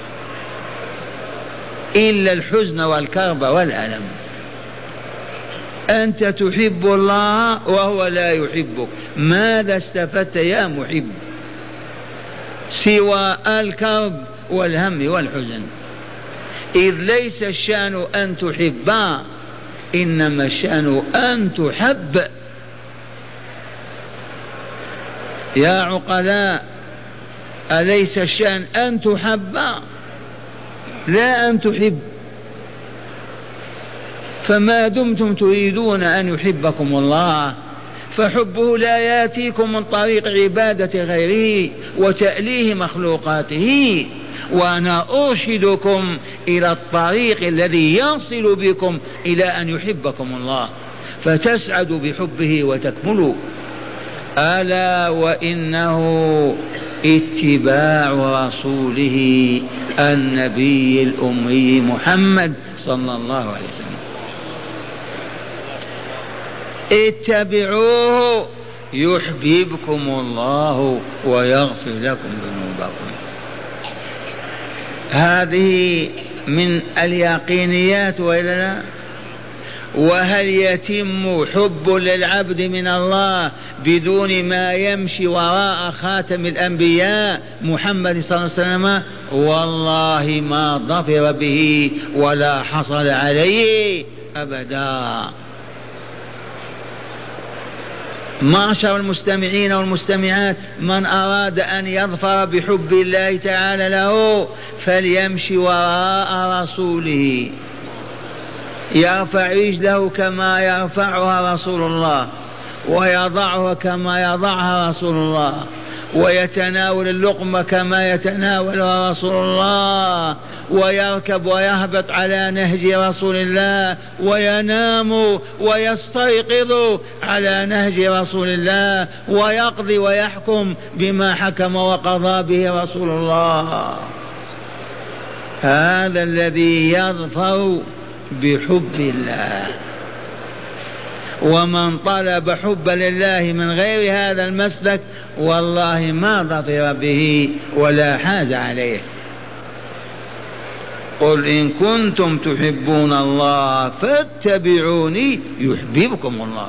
إلا الحزن والكرب والألم. أنت تحب الله وهو لا يحبك ماذا استفدت يا محب؟ سوى الكرب والهم والحزن. إذ ليس الشأن أن تحب إنما الشأن أن تحب. يا عقلاء أليس الشأن أن تحب؟ لا أن تحب. فما دمتم تريدون أن يحبكم الله فحبه لا يأتيكم من طريق عبادة غيره وتأليه مخلوقاته، وأنا أرشدكم إلى الطريق الذي يصل بكم إلى أن يحبكم الله فتسعدوا بحبه وتكملوا. ألا وإنه اتباع رسوله النبي الأمي محمد صلى الله عليه وسلم. اتبعوه يحببكم الله ويغفر لكم ذنوبكم. هذه من اليقينيات وإلا لا؟ وهل يتم حب للعبد من الله بدون ما يمشي وراء خاتم الأنبياء محمد صلى الله عليه وسلم؟ والله ما ظفر به ولا حصل عليه أبدا. معشر المستمعين والمستمعات، من أراد أن يظفر بحب الله تعالى له فليمشي وراء رسوله، يرفع رجله كما يرفعها رسول الله، ويضعها كما يضعها رسول الله، ويتناول اللقمة كما يتناولها رسول الله، ويركب ويهبط على نهج رسول الله، وينام ويستيقظ على نهج رسول الله، ويقضي ويحكم بما حكم وقضى به رسول الله. هذا الذي يظفر بحب الله. ومن طلب حب لله من غير هذا المسلك والله ما ظفر به ولا حاز عليه. قل إن كنتم تحبون الله فاتبعوني يحببكم الله.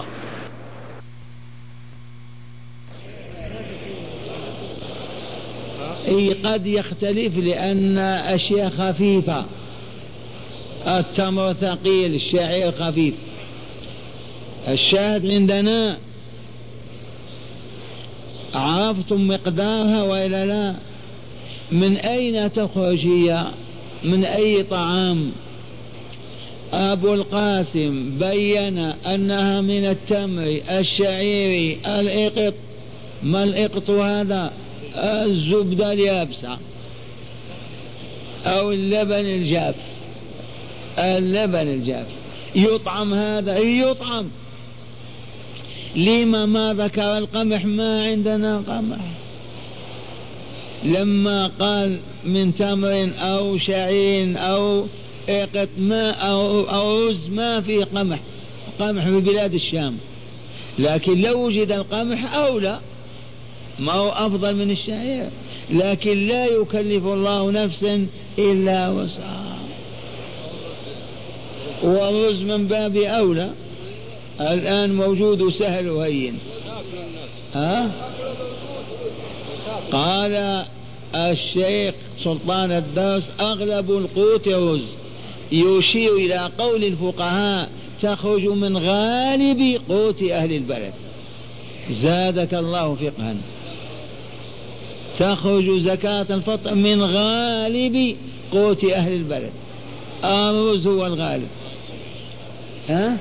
أي قد يختلف لأن أشياء خفيفة، التمر ثقيل، الشعير خفيف. الشاهد عندنا عرفتم مقدارها وإلا لا؟ من أين تخرج هي؟ من أي طعام؟ أبو القاسم بين أنها من التمر، الشعير، الإقط. ما الإقط هذا؟ الزبدة اليابسة أو اللبن الجاف. اللبن الجاف يطعم، هذا يطعم. لما ما ذكر القمح؟ ما عندنا قمح. لما قال من تمر أو شعير أو إقط ما أو, أو رز ما في قمح. قمح في بلاد الشام، لكن لو وجد القمح أولى، ما هو أفضل من الشعير، لكن لا يكلف الله نفسا إلا وسعها. والرز من باب أولى، الآن موجود وسهل وهين. ها؟ قال الشيخ سلطان الدرس أغلب القوت رز، يشير إلى قول الفقهاء تخرج من غالب قوت أهل البلد. زادك الله فقها. تخرج زكاة الفطر من غالب قوت أهل البلد، الرز هو الغالب. ها؟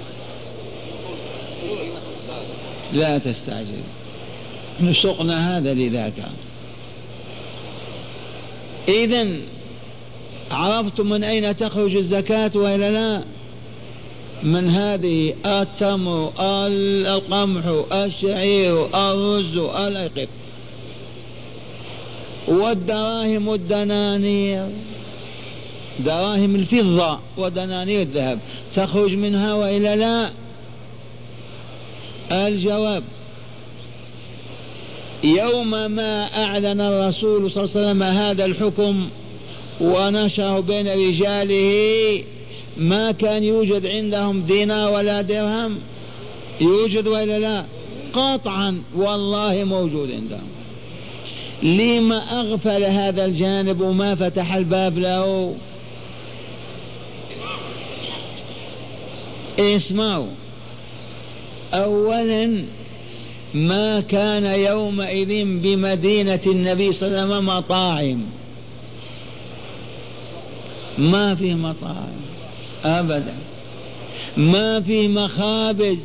لا تستعجل، نسقنا هذا لذاك. إذن عرفتم من أين تخرج الزكاة وإلا لا؟ من هذه: التمر، القمح، الشعير، الرز، الأقط. والدراهم والدنانير، دراهم الفضة ودنانير الذهب تخرج منها وإلا لا؟ الجواب: يوم ما أعلن الرسول صلى الله عليه وسلم هذا الحكم ونشره بين رجاله ما كان يوجد عندهم دينار ولا درهم. يوجد وإلا لا؟ قطعا والله موجود عندهم. لما أغفل هذا الجانب وما فتح الباب له؟ اسمعوا، أولا ما كان يومئذ بمدينة النبي صلى الله عليه وسلم مطاعم، ما فيه مطاعم أبدا، ما فيه مخابز.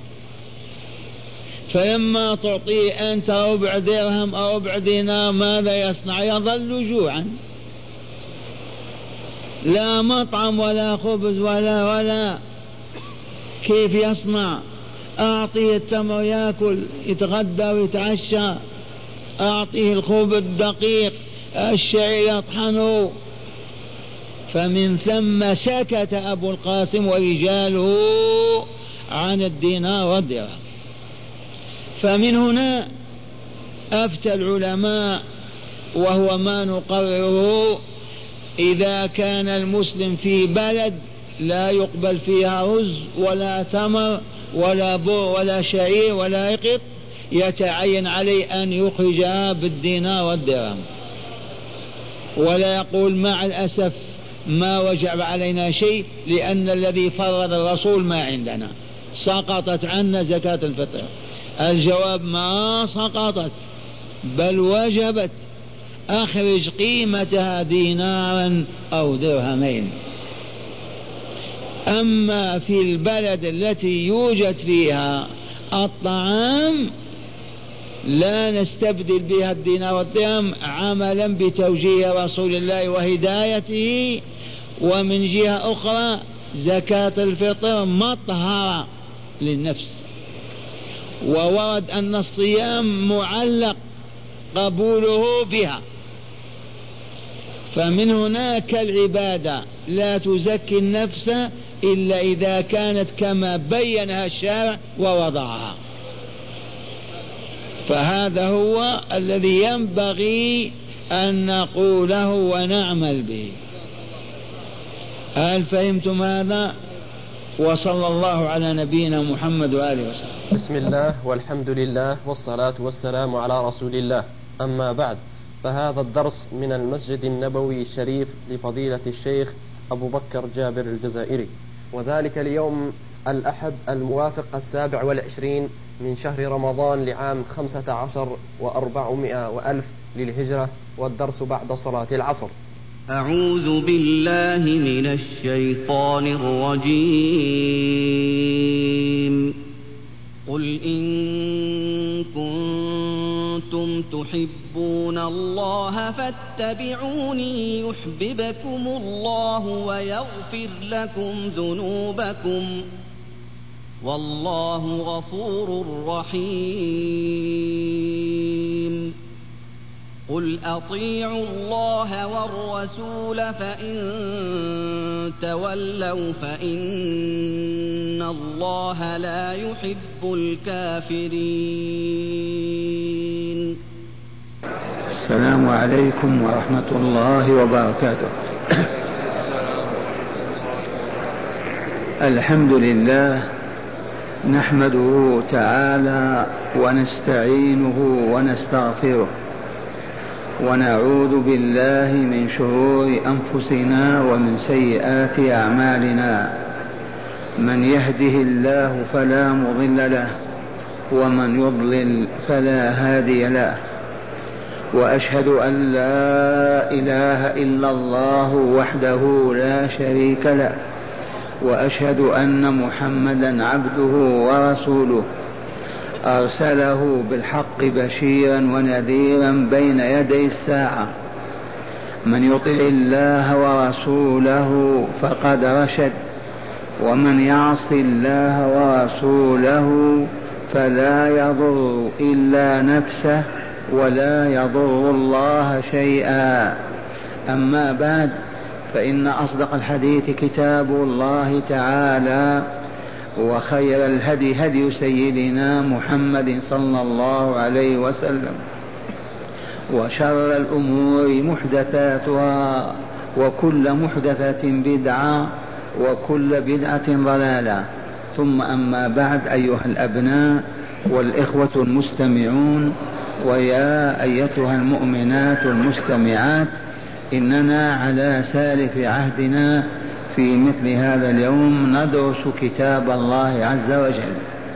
فلما تعطيه أنت ربع درهم أو ربع دينار ماذا يصنع؟ يظل جوعا، لا مطعم ولا خبز ولا ولا كيف يصنع؟ أعطيه التمر يأكل يتغدى ويتعشى، أعطيه الخبز الدقيق الشعير يطحنه. فمن ثم سكت أبو القاسم ورجاله عن الدينار والدرهم. فمن هنا أفتى العلماء وهو ما نقرره: إذا كان المسلم في بلد لا يقبل فيها رز ولا تمر ولا بر ولا شعير ولا يقط، يتعين عليه أن يخرجها بالدينار والدرهم، ولا يقول مع الأسف ما وجب علينا شيء لأن الذي فرض الرسول ما عندنا، سقطت عنا زكاة الفطر. الجواب: ما سقطت بل وجبت، أخرج قيمتها دينارا أو درهمين. أما في البلد التي يوجد فيها الطعام لا نستبدل بها الدينار والدرهم عملا بتوجيه رسول الله وهدايته. ومن جهة أخرى زكاة الفطر مطهرة للنفس، وورد أن الصيام معلق قبوله بها. فمن هناك العبادة لا تزكي النفس إلا إذا كانت كما بينها الشارع ووضعها. فهذا هو الذي ينبغي أن نقوله ونعمل به. هل فهمتم هذا؟ وصلى الله على نبينا محمد وآله وسلم. بسم الله والحمد لله والصلاة والسلام على رسول الله. أما بعد، فهذا الدرس من المسجد النبوي الشريف لفضيلة الشيخ أبو بكر جابر الجزائري، وذلك اليوم الأحد الموافق السابع والعشرين من شهر رمضان لعام خمسة عشر وأربعمائة وألف للهجرة، والدرس بعد صلاة العصر. أعوذ بالله من الشيطان الرجيم. قل إن كنتم تحبون الله فاتبعوني يحببكم الله ويغفر لكم ذنوبكم والله غفور رحيم. قل أطيعوا الله والرسول فإن تولوا فإن الله لا يحب الكافرين. السلام عليكم ورحمة الله وبركاته. الحمد لله نحمده تعالى ونستعينه ونستغفره، ونعوذ بالله من شرور أنفسنا ومن سيئات أعمالنا. من يهده الله فلا مضل له ومن يضلل فلا هادي له، وأشهد أن لا إله إلا الله وحده لا شريك له، وأشهد أن محمدا عبده ورسوله أرسله بالحق بشيرا ونذيرا بين يدي الساعة. من يطع الله ورسوله فقد رشد، ومن يعص الله ورسوله فلا يضر إلا نفسه ولا يضر الله شيئا. أما بعد، فإن أصدق الحديث كتاب الله تعالى، وخير الهدي هدي سيدنا محمد صلى الله عليه وسلم، وشر الأمور محدثاتها، وكل محدثة بدعة، وكل بدعة ضلالة. ثم أما بعد، أيها الأبناء والإخوة المستمعون، ويا أيتها المؤمنات المستمعات، إننا على سالف عهدنا في مثل هذا اليوم ندرس كتاب الله عز وجل،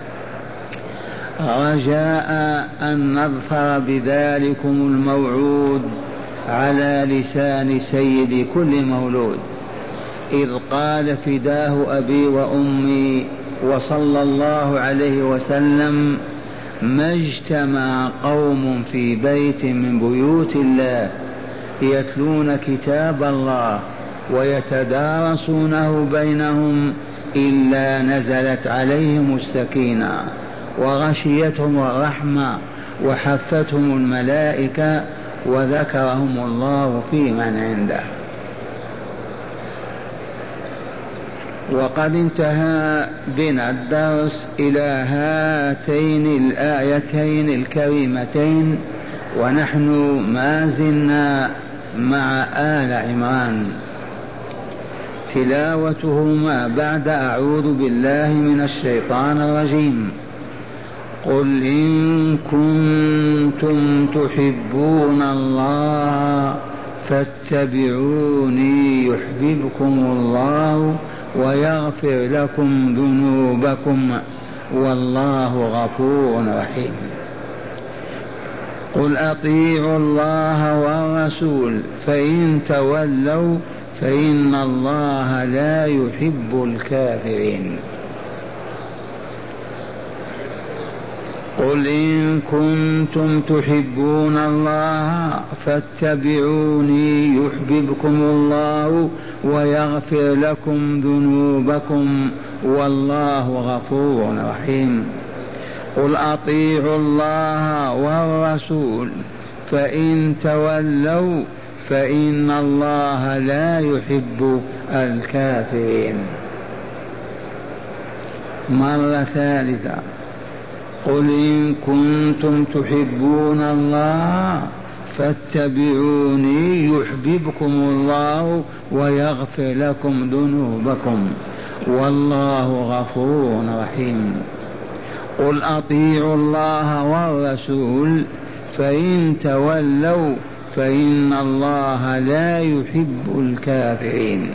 رجاء أن نظفر بذلكم الموعود على لسان سيد كل مولود إذ قال فداه أبي وأمي وصلى الله عليه وسلم: ما اجتمع قوم في بيت من بيوت الله يتلون كتاب الله ويتدارسونه بينهم إلا نزلت عليهم السكينة وغشيتهم الرحمة وحفتهم الملائكة وذكرهم الله في من عنده. وقد انتهى بنا الدرس إلى هاتين الآيتين الكريمتين، ونحن ما زلنا مع آل عمران تلاوتهما بعد أعوذ بالله من الشيطان الرجيم. قل إن كنتم تحبون الله فاتبعوني يحببكم الله ويغفر لكم ذنوبكم والله غفور رحيم. قل أطيعوا الله والرسول فإن تولوا فإن الله لا يحب الكافرين. قل إن كنتم تحبون الله فاتبعوني يحببكم الله ويغفر لكم ذنوبكم والله غفور رحيم. قل أطيعوا الله والرسول فإن تولوا فإن الله لا يحب الكافرين. مرة ثالثة: قل إن كنتم تحبون الله فاتبعوني يحببكم الله ويغفر لكم ذنوبكم والله غفور رحيم. قل أطيعوا الله والرسول فإن تولوا فإن الله لا يحب الكافرين.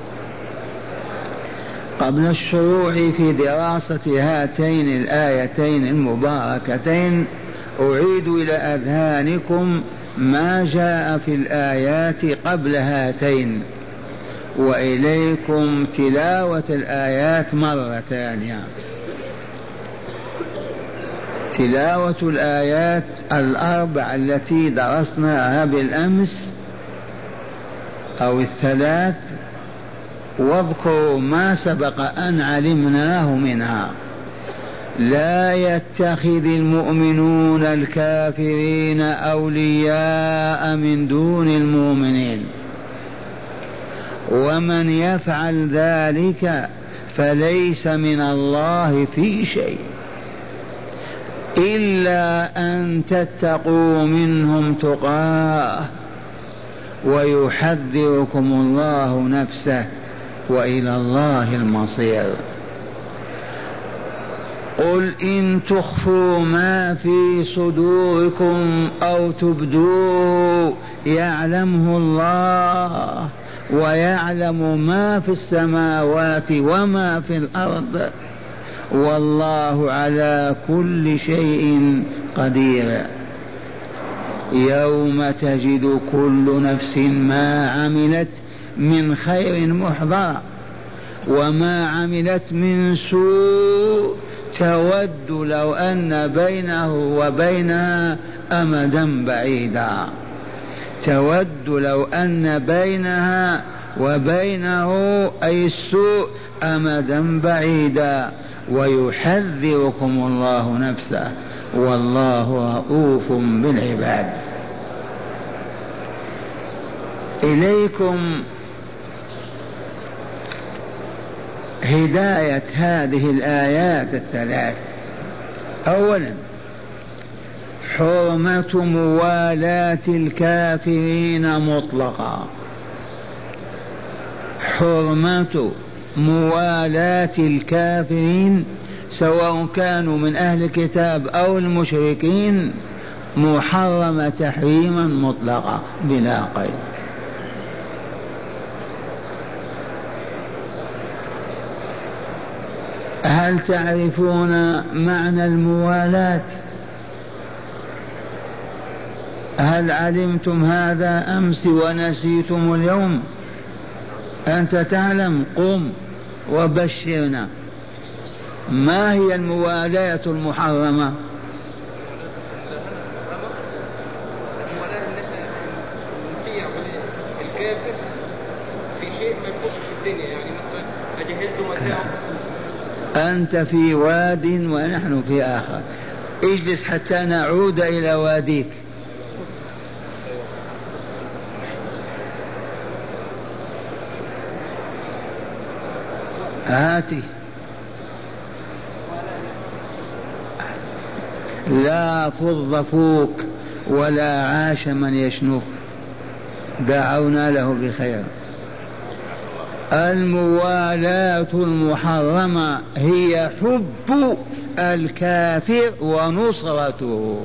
قبل الشروع في دراسة هاتين الآيتين المباركتين أعيد إلى أذهانكم ما جاء في الآيات قبل هاتين، وإليكم تلاوة الآيات مرة ثانية. تلاوة الآيات الأربع التي درسناها بالأمس أو الثلاث، واذكروا ما سبق أن علمناه منها: لا يتخذ المؤمنون الكافرين أولياء من دون المؤمنين، ومن يفعل ذلك فليس من الله في شيء إلا أن تتقوا منهم تقاه ويحذركم الله نفسه وإلى الله المصير. قل إن تخفوا ما في صدوركم أو تبدوه يعلمه الله ويعلم ما في السماوات وما في الأرض والله على كل شيء قدير. يوم تجد كل نفس ما عملت من خير محضر وما عملت من سوء تود لو أن بينه وبينها أمدا بعيدا. تود لو أن بينها وبينه أي السوء أمدا بعيدا ويحذركم الله نفسه والله رؤوف بالعباد. إليكم هداية هذه الآيات الثلاث. أولا: حرمة موالاة الكافرين مطلقا. حرمة موالاة الكافرين سواء كانوا من أهل الكتاب أو المشركين محرمة تحريما مطلقا بلا قيد. هل تعرفون معنى الموالاة؟ هل علمتم هذا أمس ونسيتم اليوم؟ أنت تعلم، قم وبشرنا. ما هي الموالاة المحرمة؟ الكافر في شيء ما يخص في الدنيا، يعني مثلا أجهز له متاع. أنت في واد ونحن في آخر، اجلس حتى نعود إلى واديك. هاتي. لا فض فوك ولا عاش من يشنوك، دعونا له بخير. الموالاة المحرمة هي حب الكافر ونصرته.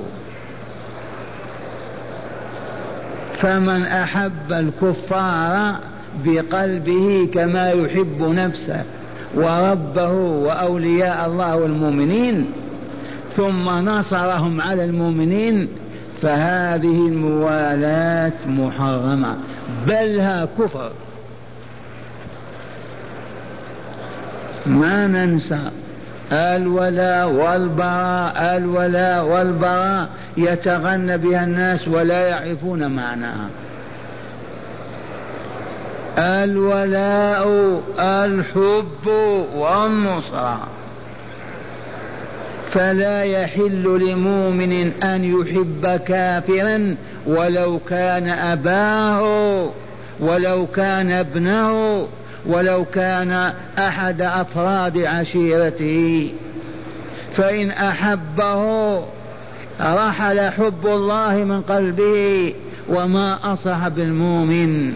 فمن أحب الكفار بقلبه كما يحب نفسه وربه وأولياء الله والمؤمنين ثم نصرهم على المؤمنين فهذه الموالاة محرمة بلها كفر. ما ننسى الولاء والبراء، الولاء والبراء يتغنى بها الناس ولا يعرفون معناها. الولاء الحب والنصرة، فلا يحل لمؤمن أن يحب كافرا ولو كان أباه ولو كان ابنه ولو كان أحد أفراد عشيرته، فإن أحبه رحل حب الله من قلبه وما أصح بالمؤمن.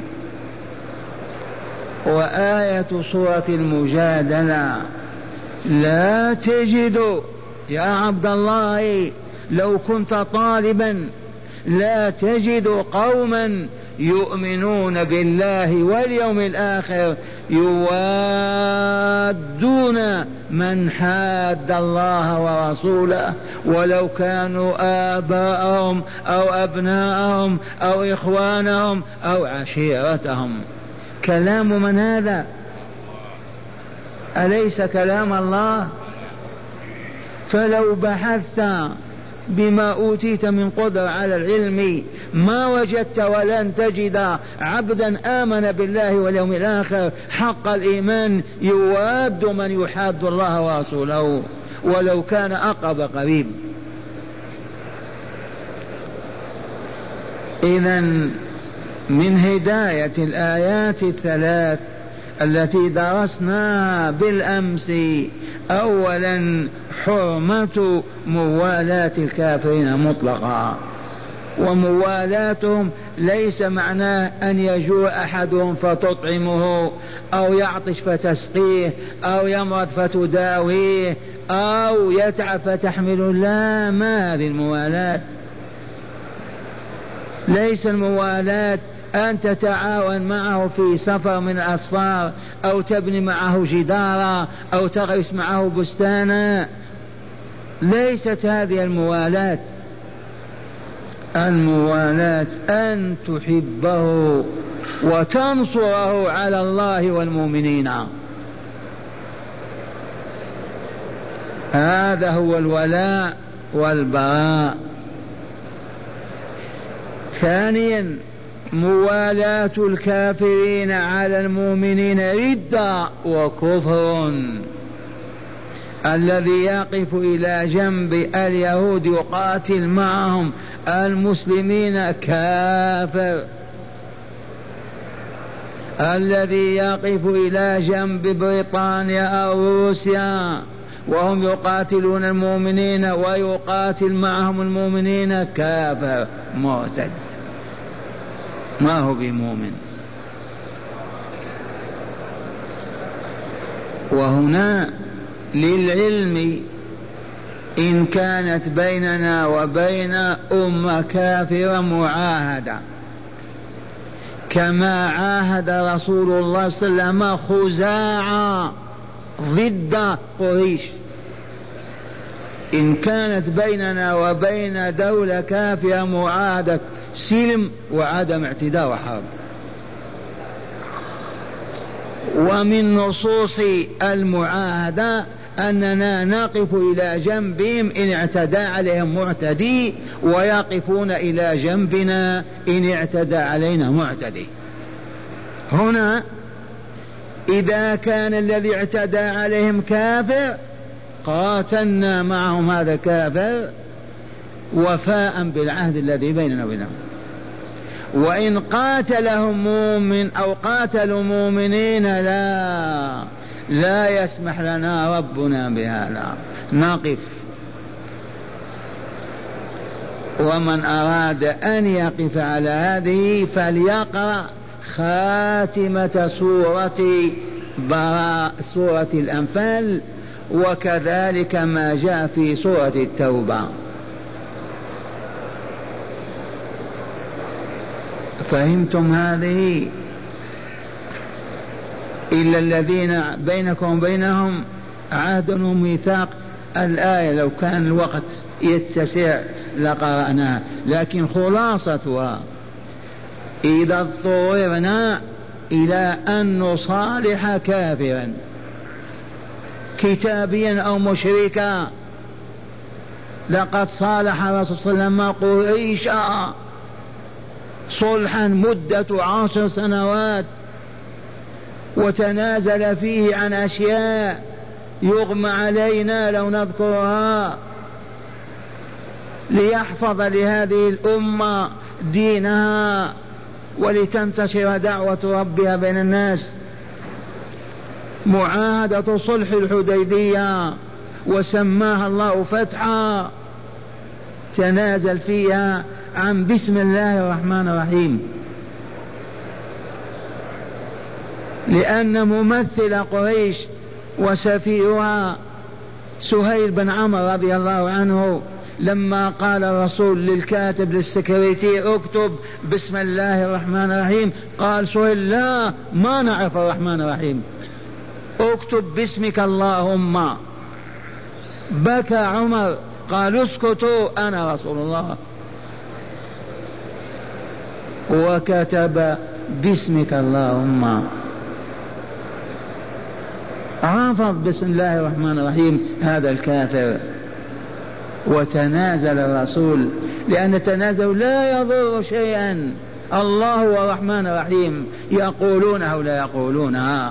وآية سورة المجادلة لا تجد يا عبد الله لو كنت طالبا لا تجد قوما يؤمنون بالله واليوم الآخر يوادون من حاد الله ورسوله ولو كانوا آباءهم أو أبناءهم أو إخوانهم أو عشيرتهم. كلام من هذا؟ أليس كلام الله؟ فلو بحثت بما أوتيت من قدرة على العلم ما وجدت ولن تجد عبدا آمن بالله واليوم الآخر حق الإيمان يواد من يحاد الله ورسوله ولو كان أقرب قريب. إذن من هداية الآيات الثلاث التي درسناها بالأمس أولا حرمة موالاة الكافرين مطلقا، وموالاتهم ليس معناه أن يجوع أحدهم فتطعمه أو يعطش فتسقيه أو يمرض فتداويه أو يتعب فتحمله، لا، ما هذه الموالاة. ليس الموالاة أن تتعاون معه في سفر من الأسفار أو تبني معه جدارا أو تغرس معه بستانا، ليست هذه الموالاة. الموالاة أن تحبه وتنصره على الله والمؤمنين، هذا هو الولاء والبراء. ثانيا موالاة الكافرين على المؤمنين ردة وكفر. الذي يقف إلى جنب اليهود يقاتل معهم المسلمين كافر، الذي يقف إلى جنب بريطانيا أو روسيا وهم يقاتلون المؤمنين ويقاتل معهم المؤمنين كافر مرتد، ما هو بمؤمن. وهنا للعلم إن كانت بيننا وبين أمة كافرة معاهدة كما عاهد رسول الله صلى الله عليه وسلم خزاعة ضد قريش، إن كانت بيننا وبين دولة كافرة معاهدة سلم وعدم اعتداء وحرب، ومن نصوص المعاهدة أننا نقف إلى جنبهم إن اعتدى عليهم معتدي، ويقفون إلى جنبنا إن اعتدى علينا معتدي. هنا إذا كان الذي اعتدى عليهم كافر قاتلنا معهم هذا كافر وفاء بالعهد الذي بيننا وبينهم، وإن قاتلهم مؤمن أو قاتلوا مؤمنين لا لا يسمح لنا ربنا بهذا، نقف. ومن أراد أن يقف على هذه فليقرأ خاتمة سورة براء سورة الأنفال، وكذلك ما جاء في سورة التوبة. فهمتم هذه؟ إلا الذين بينكم وبينهم عهد وميثاق. الآية لو كان الوقت يتسع لقرأناها، لكن خلاصتها إذا اضطررنا إلى أن نصالح كافرا كتابيا أو مشركا، لقد صالح الرسول صلى الله عليه وسلم قريشا صلحا مدة عشر سنوات، وتنازل فيه عن أشياء يغمى علينا لو نذكرها، ليحفظ لهذه الأمة دينها ولتنتشر دعوة ربها بين الناس. معاهدة صلح الحديبية وسماها الله فتحا، تنازل فيها عن بسم الله الرحمن الرحيم، لأن ممثل قريش وسفيرها سهيل بن عمرو رضي الله عنه لما قال الرسول للكاتب للسكرتير اكتب بسم الله الرحمن الرحيم، قال سهيل لا ما نعرف الرحمن الرحيم، اكتب باسمك اللهم. بكى عمر قال اسكتوا أنا رسول الله، وكتب باسمك اللهم، رفض بسم الله الرحمن الرحيم هذا الكافر، وتنازل الرسول، لأن تنازل لا يضر شيئا، الله هو الرحمن الرحيم، يقولونه أو لا يقولونها،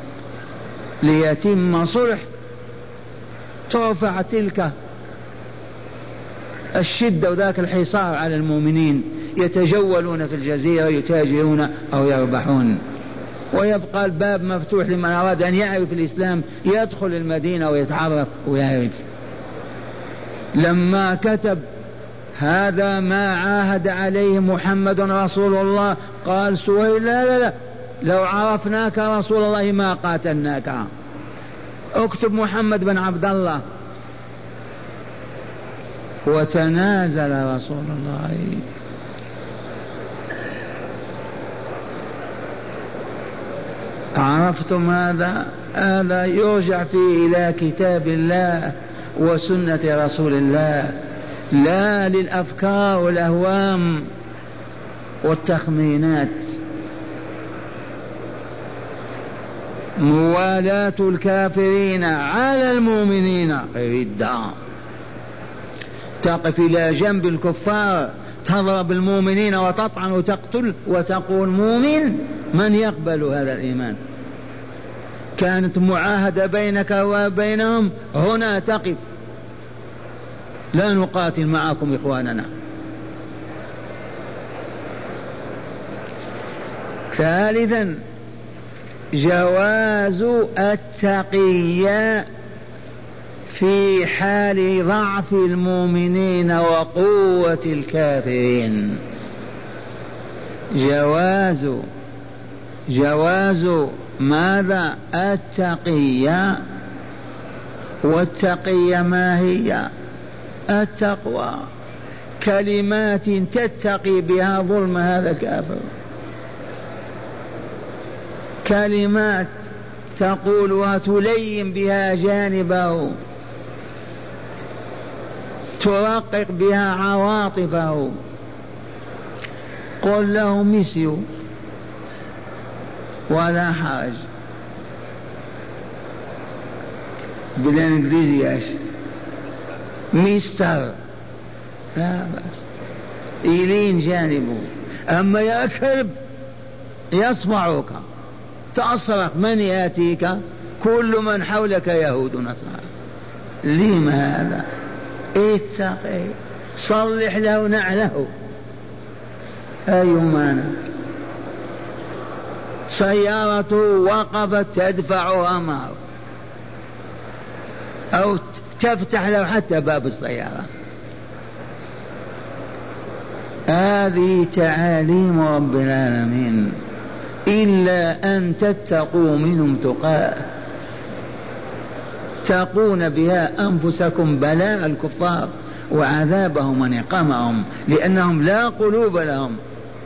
ليتم صلح. ترفع تلك الشدة وذاك الحصار على المؤمنين، يتجولون في الجزيرة يتاجرون أو يربحون، ويبقى الباب مفتوح لمن أراد أن يعرف الإسلام يدخل المدينة ويتعرف ويعرف. لما كتب هذا ما عاهد عليه محمد رسول الله قال سهيل لا لا لا لو عرفناك رسول الله ما قاتلناك، اكتب محمد بن عبد الله. وتنازل رسول الله. عرفتم هذا؟ هذا يرجع فيه إلى كتاب الله وسنة رسول الله، لا للأفكار والأهوام والتخمينات. موالاة الكافرين على المؤمنين ردة، تقف إلى جنب الكفار تضرب المؤمنين وتطعن وتقتل وتقول مؤمن، من يقبل هذا الإيمان؟ كانت معاهدة بينك وبينهم، هنا تقف لا نقاتل معكم إخواننا. ثالثا جواز التقية في حال ضعف المؤمنين وقوة الكافرين. جواز جواز ماذا؟ التقية. والتقية ما هي؟ التقوى، كلمات تتقي بها ظلم هذا الكافر، كلمات تقولها تلين بها جانبه، ترقق بها عواطفه. قل له مسيو ولا حرج، بالانجليزي ايش؟ ميستر، لا بس إلين جانبه. أما يا كلب يصفعك تصرخ من يأتيك؟ كل من حولك يهود ونصارى. لم هذا؟ اتقي، صلح له نعله. أيمانا سيارته وقفت تدفعها معه أو تفتح له حتى باب السيارة. هذه تعاليم رب العالمين، إلا أن تتقوا منهم تقاء تقون بها أنفسكم بلاء الكفار وعذابهم ونقمهم، لأنهم لا قلوب لهم،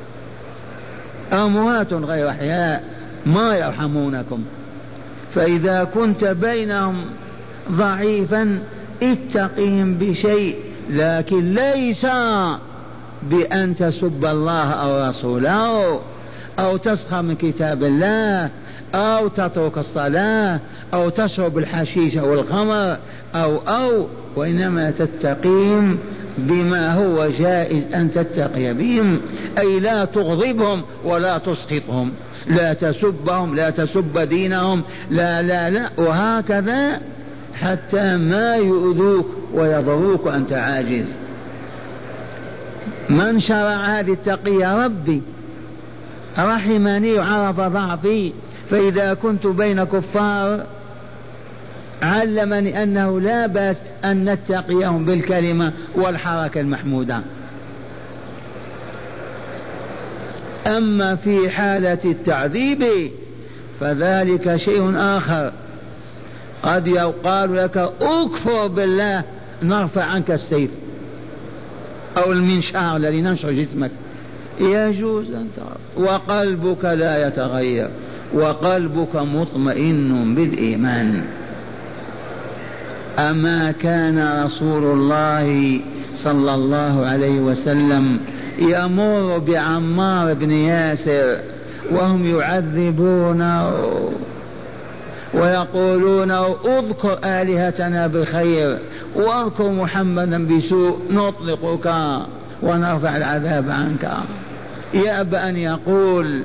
أموات غير أحياء ما يرحمونكم. فإذا كنت بينهم ضعيفا اتقهم بشيء، لكن ليس بأن تسب الله أو رسوله أو تسخر من كتاب الله أو تترك الصلاة أو تشرب الحشيش أو الخمر أو أو وإنما تتقيهم بما هو جائز أن تتقي بهم، أي لا تغضبهم ولا تسخطهم، لا تسبهم، لا تسب دينهم، لا لا لا وهكذا حتى ما يؤذوك ويضروك وأنت عاجز. من شرع هذه التقية ربي رحمني وعرف ضعفي، فإذا كنت بين كفار علمني أنه لا بأس أن نتقيهم بالكلمة والحركة المحمودة. أما في حالة التعذيب فذلك شيء آخر، قد يقال لك أكفر بالله نرفع عنك السيف أو المنشار الذي ننشر جسمك، يجوز أن تعرف، وقلبك لا يتغير وقلبك مطمئن بالإيمان. أما كان رسول الله صلى الله عليه وسلم يمر بعمار بن ياسر وهم يعذبونه ويقولون اذكر آلهتنا بخير واذكر محمدا بسوء نطلقك ونرفع العذاب عنك، يأبى أن يقول.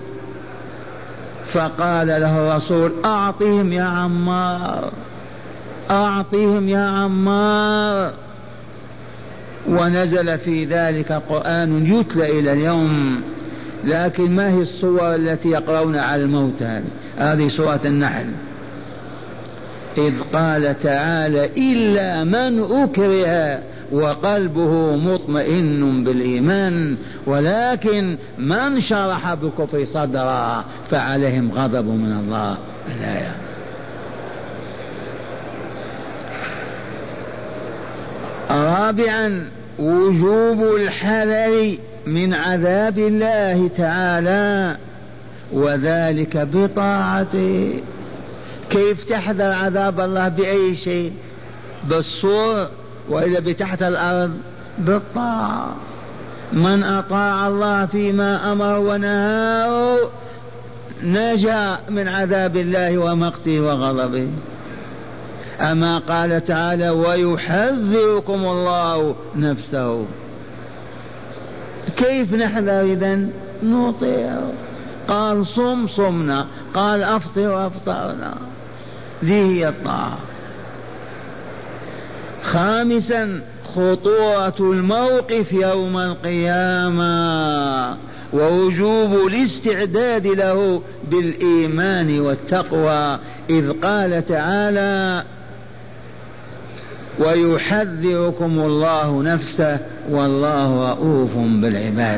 فقال له الرسول أعطيهم يا عمار، أعطيهم يا عمار. ونزل في ذلك قرآن يتلى إلى اليوم، لكن ما هي الصور التي يقرؤون على الموتى؟ هذه سورة النحل، إذ قال تعالى إلا من أكره وقلبه مطمئن بالإيمان ولكن من شرح بالكفر صدرا فعليهم غضب من الله. الآية. رابعا وجوب الحذر من عذاب الله تعالى وذلك بطاعته. كيف تحذر عذاب الله؟ بأي شيء؟ بالصور وإذا بتحت الأرض؟ بالطاعة. من أطاع الله فيما أمر ونهاه نجا من عذاب الله ومقته وغضبه. أما قال تعالى ويحذركم الله نفسه. كيف نحذر إذن؟ نطيع. قال صم صمنا، قال أفطر أفطرنا، ذي هي الطاعة. خامسا خطورة الموقف يوم القيامة ووجوب الاستعداد له بالإيمان والتقوى، إذ قال تعالى ويحذركم الله نفسه والله رؤوف بالعباد.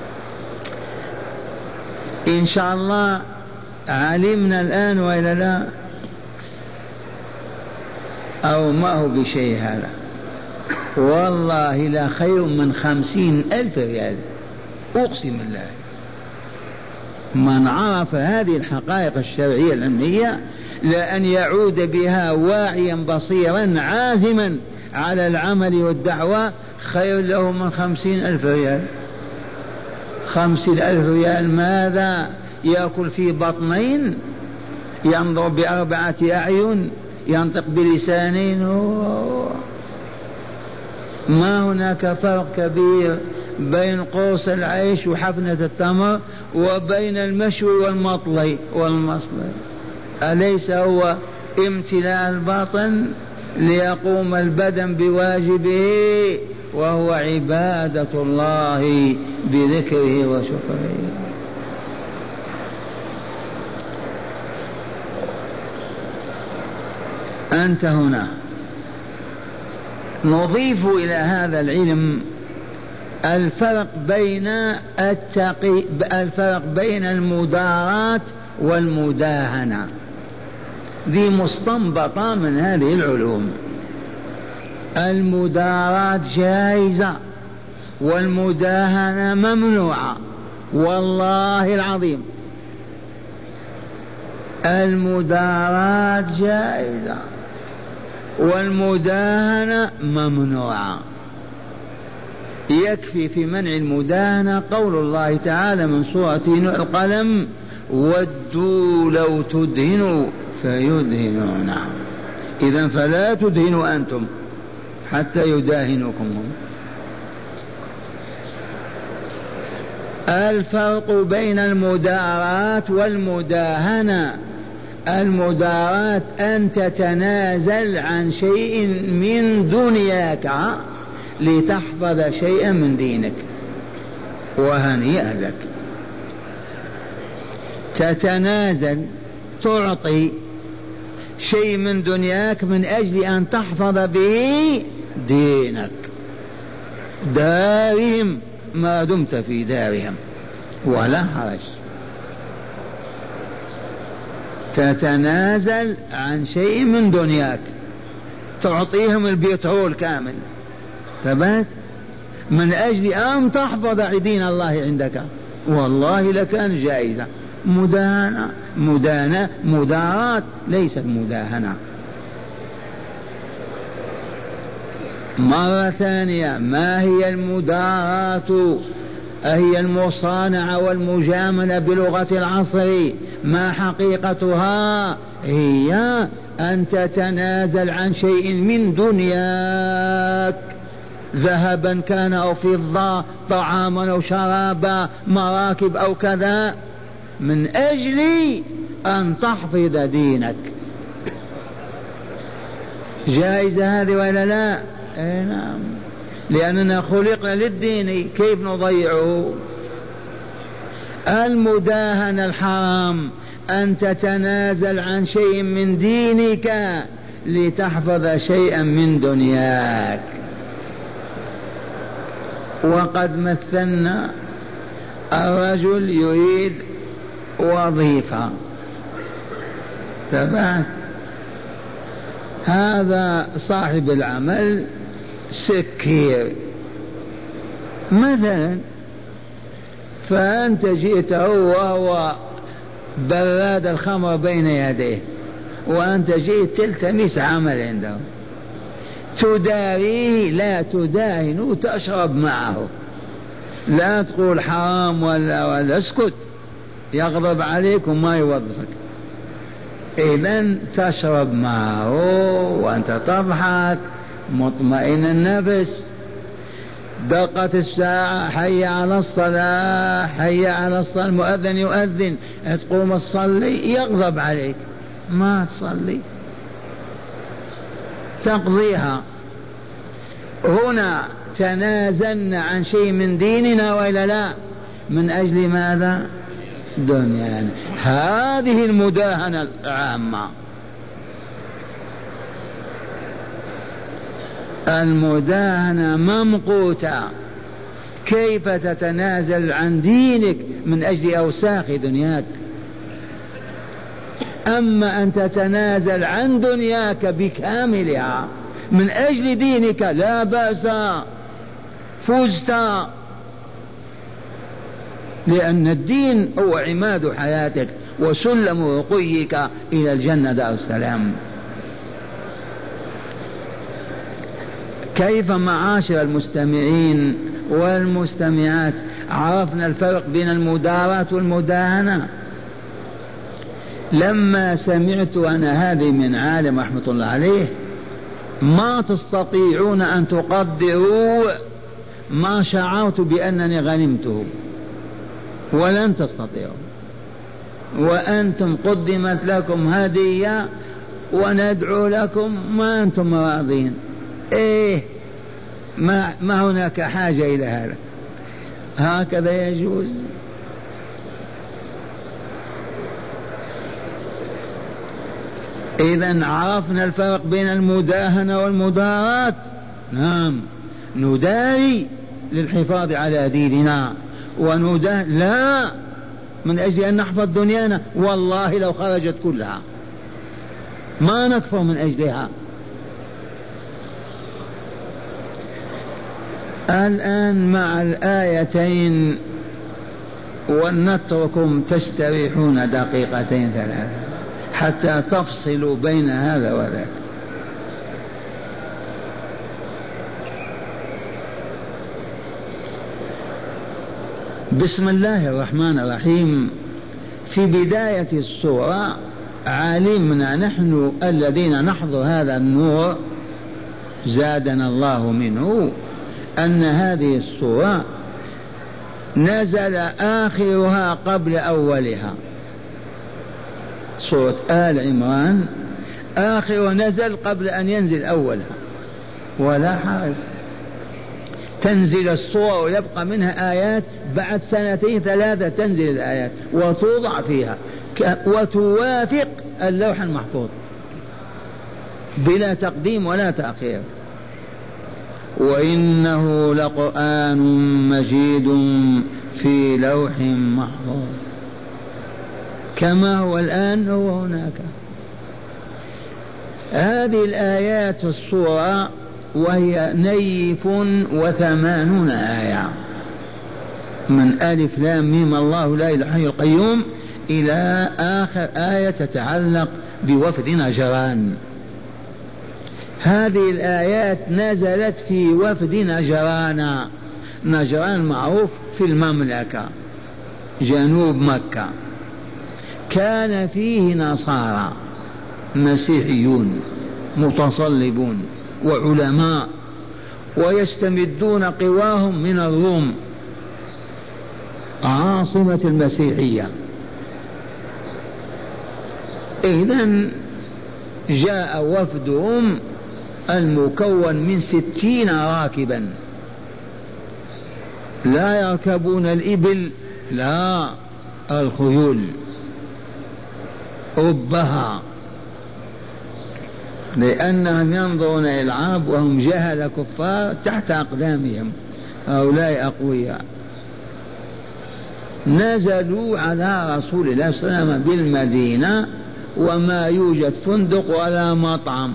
إن شاء الله علمنا الآن وإلا لا؟ أو ما هو بشيء هذا؟ والله لا خير من خمسين ألف ريال، أقسم الله. من عرف هذه الحقائق الشرعية العلمية لأن يعود بها واعيا بصيرا عازما على العمل والدعوة خير له من خمسين ألف ريال. خمسين ألف ريال ماذا يأكل في بطنين؟ ينظر بأربعة أعين، ينطق بلسانين. ما هناك فرق كبير بين قرص العيش وحفنة التمر وبين المشوي والمطلي والمصلي. أليس هو امتلاء الباطن ليقوم البدن بواجبه، وهو عبادة الله بذكره وشكره. أنت هنا نضيف إلى هذا العلم الفرق بين التقي الفرق بين المداراة والمداهنة. ذي مستنبطة من هذه العلوم. المداراة جائزة والمداهنة ممنوعة، والله العظيم. المداراة جائزة والمداهنة ممنوعة. يكفي في منع المداهنة قول الله تعالى من سورة القلم: ودوا لو تدهنوا فيدهنون. إذن فلا تدهنوا أنتم حتى يداهنوكم هم. الفرق بين المداراة والمداهنة: المداراة أن تتنازل عن شيء من دنياك لتحفظ شيئا من دينك، وهنيئا لك. تتنازل، تعطي شيء من دنياك من أجل أن تحفظ به دينك. دارهم ما دمت في دارهم ولا حرج. تتنازل عن شيء من دنياك، تعطيهم البترول كامل ثبات من أجل أن تحفظ دين الله عندك، والله لكان جائزة. مداهنة مدانة مداراة ليست مداهنة. مرة ثانية: ما هي المداراة؟ هي المصانعة والمجاملة بلغة العصر. ما حقيقتها؟ هي أن تتنازل عن شيء من دنياك، ذهبا كان أو فضة، طعاما أو شرابا، مراكب أو كذا، من أجل أن تحفظ دينك. جائزة هذه ولا لا؟ اي نعم، لأننا خلقنا للدين، كيف نضيعه؟ المداهنة الحرام أن تتنازل عن شيء من دينك لتحفظ شيئا من دنياك. وقد مثلنا الرجل يريد وظيفة، تبعت هذا صاحب العمل سكير مثلا، فأنت جئته وهو براد الخمر بين يديه، وأنت جئت تلتمس عمل عنده، تداريه لا تداهن وتشرب معه، لا تقول حرام ولا ولا اسكت، يغضب عليك وما يوظفك. إذن تشرب معه وأنت تضحك مطمئن النفس. دقت الساعة، حي على الصلاة، حي على الصلاة، المؤذن يؤذن، تقوم تصلي، يغضب عليك ما تصلي، تقضيها. هنا تنازلنا عن شيء من ديننا وإلا لا؟ من أجل ماذا؟ دنيانا. هذه المداهنة العامة. المداهنة ممقوتة. كيف تتنازل عن دينك من أجل أوساخ دنياك؟ أما أن تتنازل عن دنياك بكاملها من أجل دينك لا بأس، فزت، لأن الدين هو عماد حياتك وسلم رقيك إلى الجنة دار السلام. كيف معاشر المستمعين والمستمعات عرفنا الفرق بين المداراة والمداهنة؟ لما سمعت أنا هذه من عالم رحمة الله عليه: ما تستطيعون أن تقدروا ما شعرت بأنني غنمته، ولن تستطيعوا، وأنتم قدمت لكم هدية وندعو لكم ما أنتم راضين. إيه ما, ما هناك حاجة إلى هذا، هكذا يجوز. إذن عرفنا الفرق بين المداهنة والمداراة. نعم، نداري للحفاظ على ديننا، ونداهن لا من أجل أن نحفظ دنيانا، والله لو خرجت كلها ما نكفر من أجلها. الآن مع الآيتين ونتركم تستريحون دقيقتين ثلاثة حتى تفصلوا بين هذا وذاك. بسم الله الرحمن الرحيم. في بداية السورة علمنا نحن الذين نحضر هذا النور زادنا الله منه أن هذه السورة نزل آخرها قبل أولها. سورة آل عمران آخر نزل قبل أن ينزل أولها، ولا حرج، تنزل السورة ويبقى منها آيات، بعد سنتين ثلاثة تنزل الآيات وتوضع فيها وتوافق اللوح المحفوظ بلا تقديم ولا تأخير. وإنه لقرآن مجيد في لوح محفوظ، كما هو الآن هو هناك. هذه الآيات السورة وهي نيف وثمانون آية، من ألف لام ميم الله لا إله إلا القيوم إلى آخر آية تتعلق بوفد نجران. هذه الآيات نزلت في وفد نجران. نجران معروف في المملكة جنوب مكة، كان فيه نصارى مسيحيون متصلبون وعلماء، ويستمدون قواهم من الروم عاصمة المسيحية. إذن جاء وفدهم المكون من ستين راكبا، لا يركبون الإبل، لا الخيول ربها، لأنهم ينظرون إلى العرب وهم جهل كفار تحت أقدامهم، هؤلاء أقوياء. نزلوا على رسول الله صلى الله عليه وسلم بالمدينة وما يوجد فندق ولا مطعم،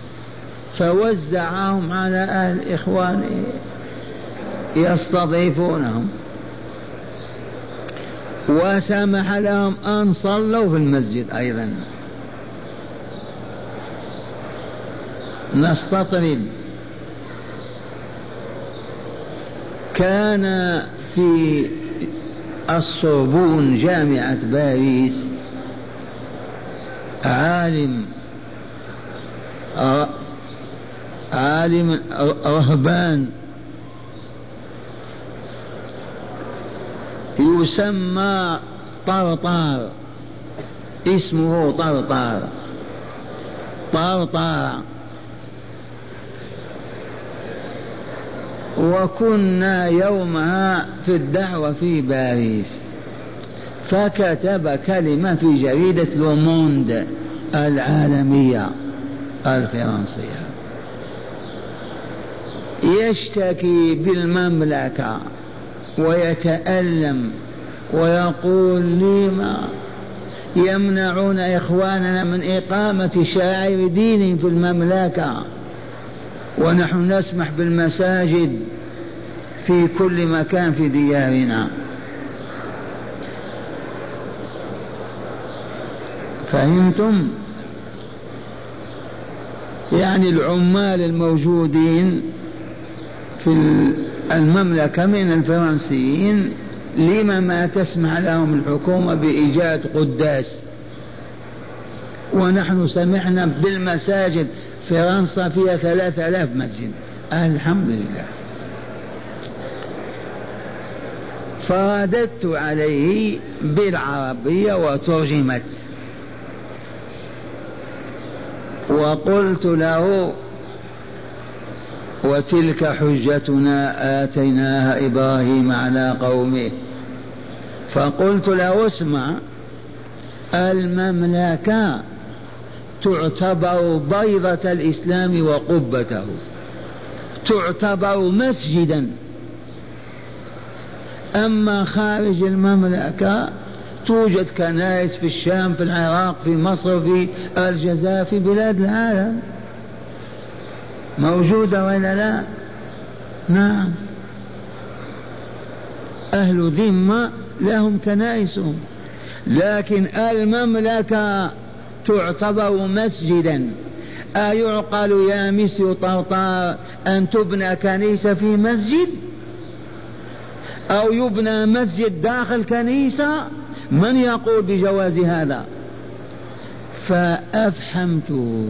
فوزعهم على أهل إخوانه يستضيفونهم، وسمح لهم أن صلوا في المسجد أيضا. نستطرد. كان في الصربون جامعة باريس عالم عالم رهبان يسمى طرطار، اسمه طرطار طرطار. وكنا يومها في الدعوة في باريس، فكتب كلمة في جريدة لوموند العالمية الفرنسية يشتكي بالمملكة ويتألم ويقول: لما يمنعون إخواننا من إقامة شعائر دينهم في المملكة ونحن نسمح بالمساجد في كل مكان في ديارنا؟ فهمتم؟ يعني العمال الموجودين في المملكة من الفرنسيين لما ما تسمح لهم الحكومة بإيجاد قداس ونحن سمعنا بالمساجد فرنسا فيها ثلاثة آلاف مسجد، الحمد لله. فرددت عليه بالعربية وترجمت، وقلت له: وتلك حجتنا آتيناها إبراهيم على قومه. فقلت له: اسمع، المملكة تعتبر بيضة الإسلام وقبته، تعتبر مسجدا، أما خارج المملكة توجد كنائس في الشام، في العراق، في مصر، في الجزائر، في بلاد العالم، موجودة ولا لا؟ نعم، أهل ذمة لهم كنائسهم، لكن المملكة تعتبر مسجدا. أيعقل يا مسي طرطار أن تبنى كنيسة في مسجد، أو يبنى مسجد داخل كنيسة؟ من يقول بجواز هذا؟ فأفحمته،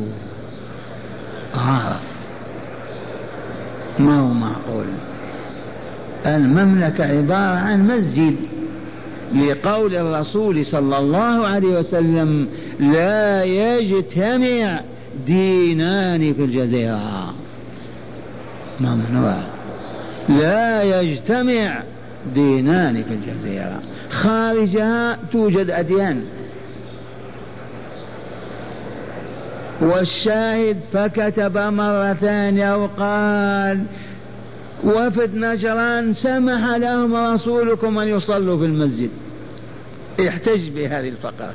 عرف ما هو معقول. المملكة عبارة عن مسجد، لقول الرسول صلى الله عليه وسلم: لا يجتمع دينان في الجزيرة، ممنوع، لا يجتمع دينان في الجزيرة، خارجها توجد أديان. والشاهد فكتب مرة ثانية وقال: وفد نجران سمح لهم رسولكم أن يصلوا في المسجد. احتج بهذه الفقرة.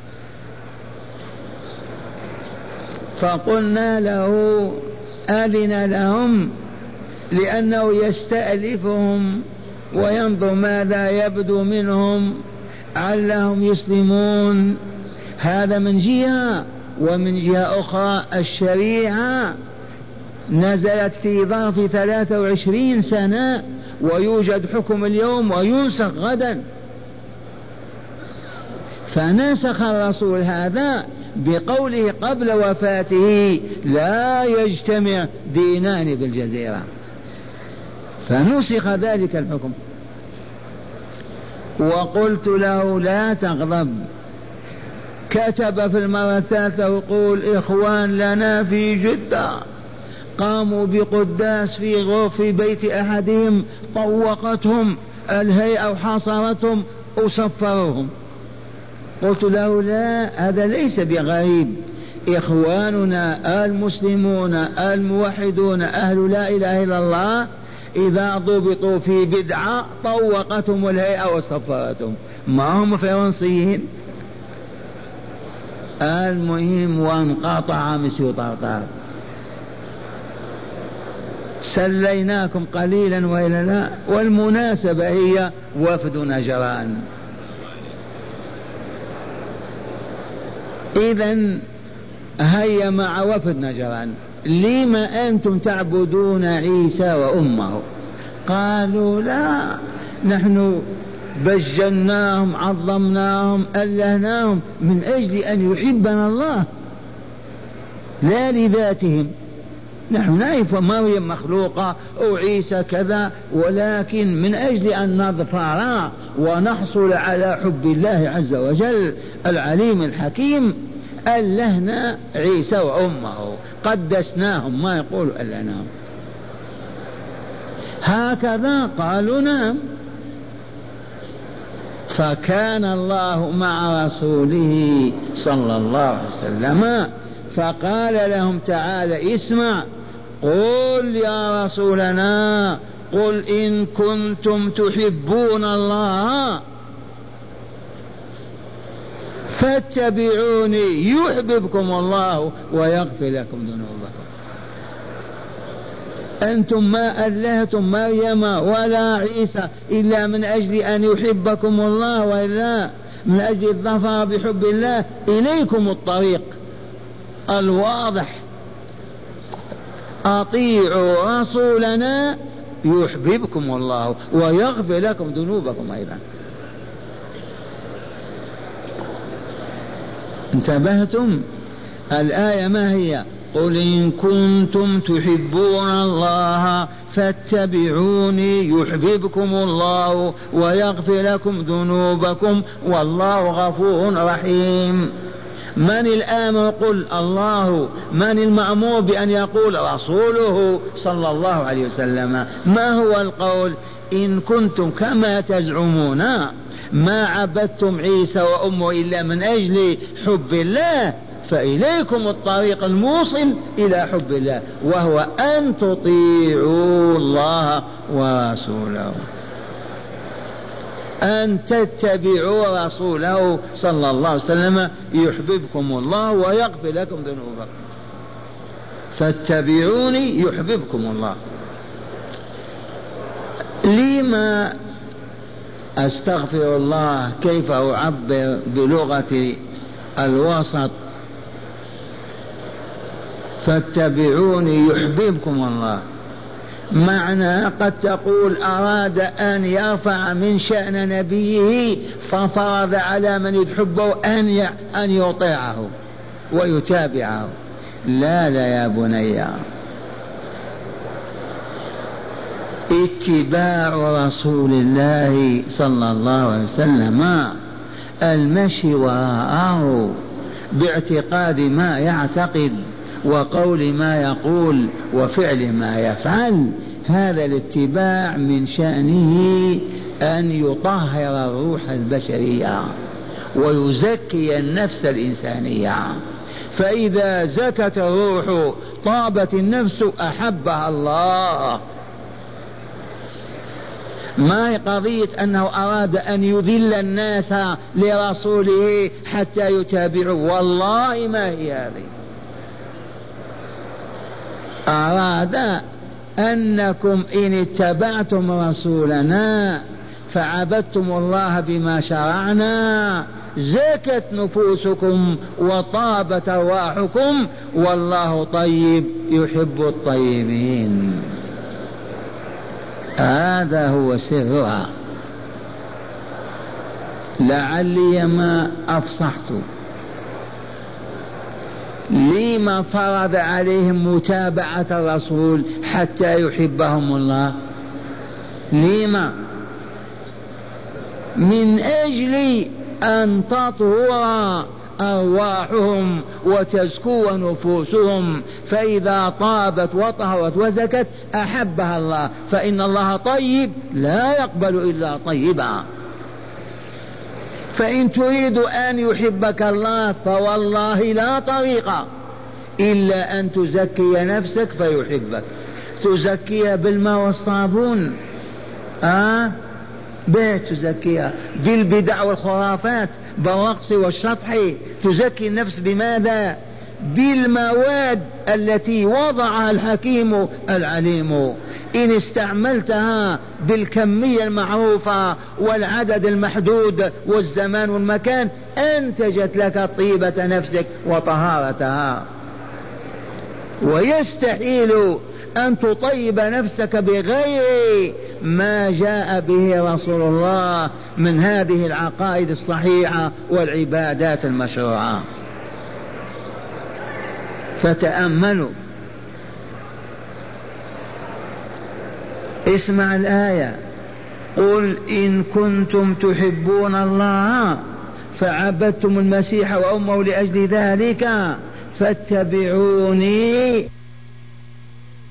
فقلنا له: أذن لهم لأنه يستألفهم وينظر ماذا يبدو منهم علهم يسلمون، هذا من جهة. ومن جهة أخرى الشريعة نزلت في ظرف ثلاثة وعشرين سنة، ويوجد حكم اليوم وينسخ غدا. فنسخ الرسول هذا بقوله قبل وفاته: لا يجتمع دينان بالجزيرة، فنسخ ذلك الحكم. وقلت له: لا تغضب. كتب في المرة الثالثة ويقول: إخوان لنا في جدة قاموا بقداس في غرف في بيت أحدهم، طوقتهم الهيئة وحاصرتهم وصفرهم. قلت له: لا، هذا ليس بغريب، إخواننا المسلمون الموحدون أهل لا إله إلا الله إذا ضبطوا في بدعة طوقتهم الهيئة وصفرتهم، ما هم فرنسيين. المهم وانقطع مسيو طرطار. سليناكم قليلا وإلا لا. والمناسبة هي وفد نجران. إذن هيا مع وفد نجران: لما أنتم تعبدون عيسى وأمه؟ قالوا: لا، نحن بجلناهم عظمناهم ألهناهم من أجل أن يحبنا الله، لا لذاتهم. نحن نعرف مريم مخلوقة أو عيسى كذا، ولكن من أجل أن نظفر ونحصل على حب الله عز وجل العليم الحكيم ألهنا عيسى وأمه، قدسناهم، ما يقول ألهناهم. هكذا قالوا: نعم. فكان الله مع رسوله صلى الله عليه وسلم فقال لهم: تعال اسمع، قل يا رسولنا، قل إن كنتم تحبون الله فاتبعوني يحببكم الله ويغفر لكم ذنوبكم. أنتم ما ألهتم مريم ولا عيسى إلا من أجل أن يحبكم الله، وإلا من أجل الظفر بحب الله. إليكم الطريق الواضح، أطيعوا رسولنا يحببكم الله ويغفر لكم ذنوبكم أيضا. انتبهتم؟ الآية ما هي؟ قل إن كنتم تحبون الله فاتبعوني يحببكم الله ويغفر لكم ذنوبكم والله غفور رحيم. من الآمر؟ قل الله. من المأمور بأن يقول؟ رسوله صلى الله عليه وسلم. ما هو القول؟ إن كنتم كما تزعمون ما عبدتم عيسى وأمه إلا من أجل حب الله فإليكم الطريق الموصل إلى حب الله وهو أن تطيعوا الله ورسوله، أن تتبعوا رسوله صلى الله عليه وسلم يحببكم الله ويغفر لكم ذنوبكم. فاتبعوني يحببكم الله. لما أستغفر الله؟ كيف أعبر بلغة الوسط؟ فاتبعوني يحببكم الله. معنى قد تقول أراد أن يرفع من شأن نبيه ففرض على من يحبه أن أن يطيعه ويتابعه. لا لا يا بني، اتباع رسول الله صلى الله عليه وسلم المشي وراءه باعتقاد ما يعتقد وقول ما يقول وفعل ما يفعل. هذا الاتباع من شأنه أن يطهر الروح البشرية ويزكي النفس الإنسانية. فإذا زكت الروح طابت النفس أحبها الله. ما هي قضية أنه أراد أن يذل الناس لرسوله حتى يتابعوا، والله ما هي هذه. أراد أنكم إن اتبعتم رسولنا فعبدتم الله بما شرعنا زكت نفوسكم وطابت أرواحكم والله طيب يحب الطيبين. هذا هو سرها. لعلي ما أفصحت. لما فرض عليهم متابعة الرسول حتى يحبهم الله؟ لما؟ من أجل أن تطهر أرواحهم وتزكو نفوسهم، فإذا طابت وطهرت وزكت أحبها الله، فإن الله طيب لا يقبل إلا طيبا. فإن تريد أن يحبك الله فوالله لا طريق إلا أن تزكي نفسك فيحبك. تزكيها بالماء والصابون، آه بيت تزكيها بالبدع والخرافات، بالرقص والشطح. تزكي النفس بماذا؟ بالمواد التي وضعها الحكيم العليم. إن استعملتها بالكمية المعروفة والعدد المحدود والزمان والمكان أنتجت لك طيبة نفسك وطهارتها. ويستحيل أن تطيب نفسك بغير ما جاء به رسول الله من هذه العقائد الصحيحة والعبادات المشروعة. فتأملوا. اسمع الآية: قل إن كنتم تحبون الله فعبدتم المسيح وأمه لأجل ذلك فاتبعوني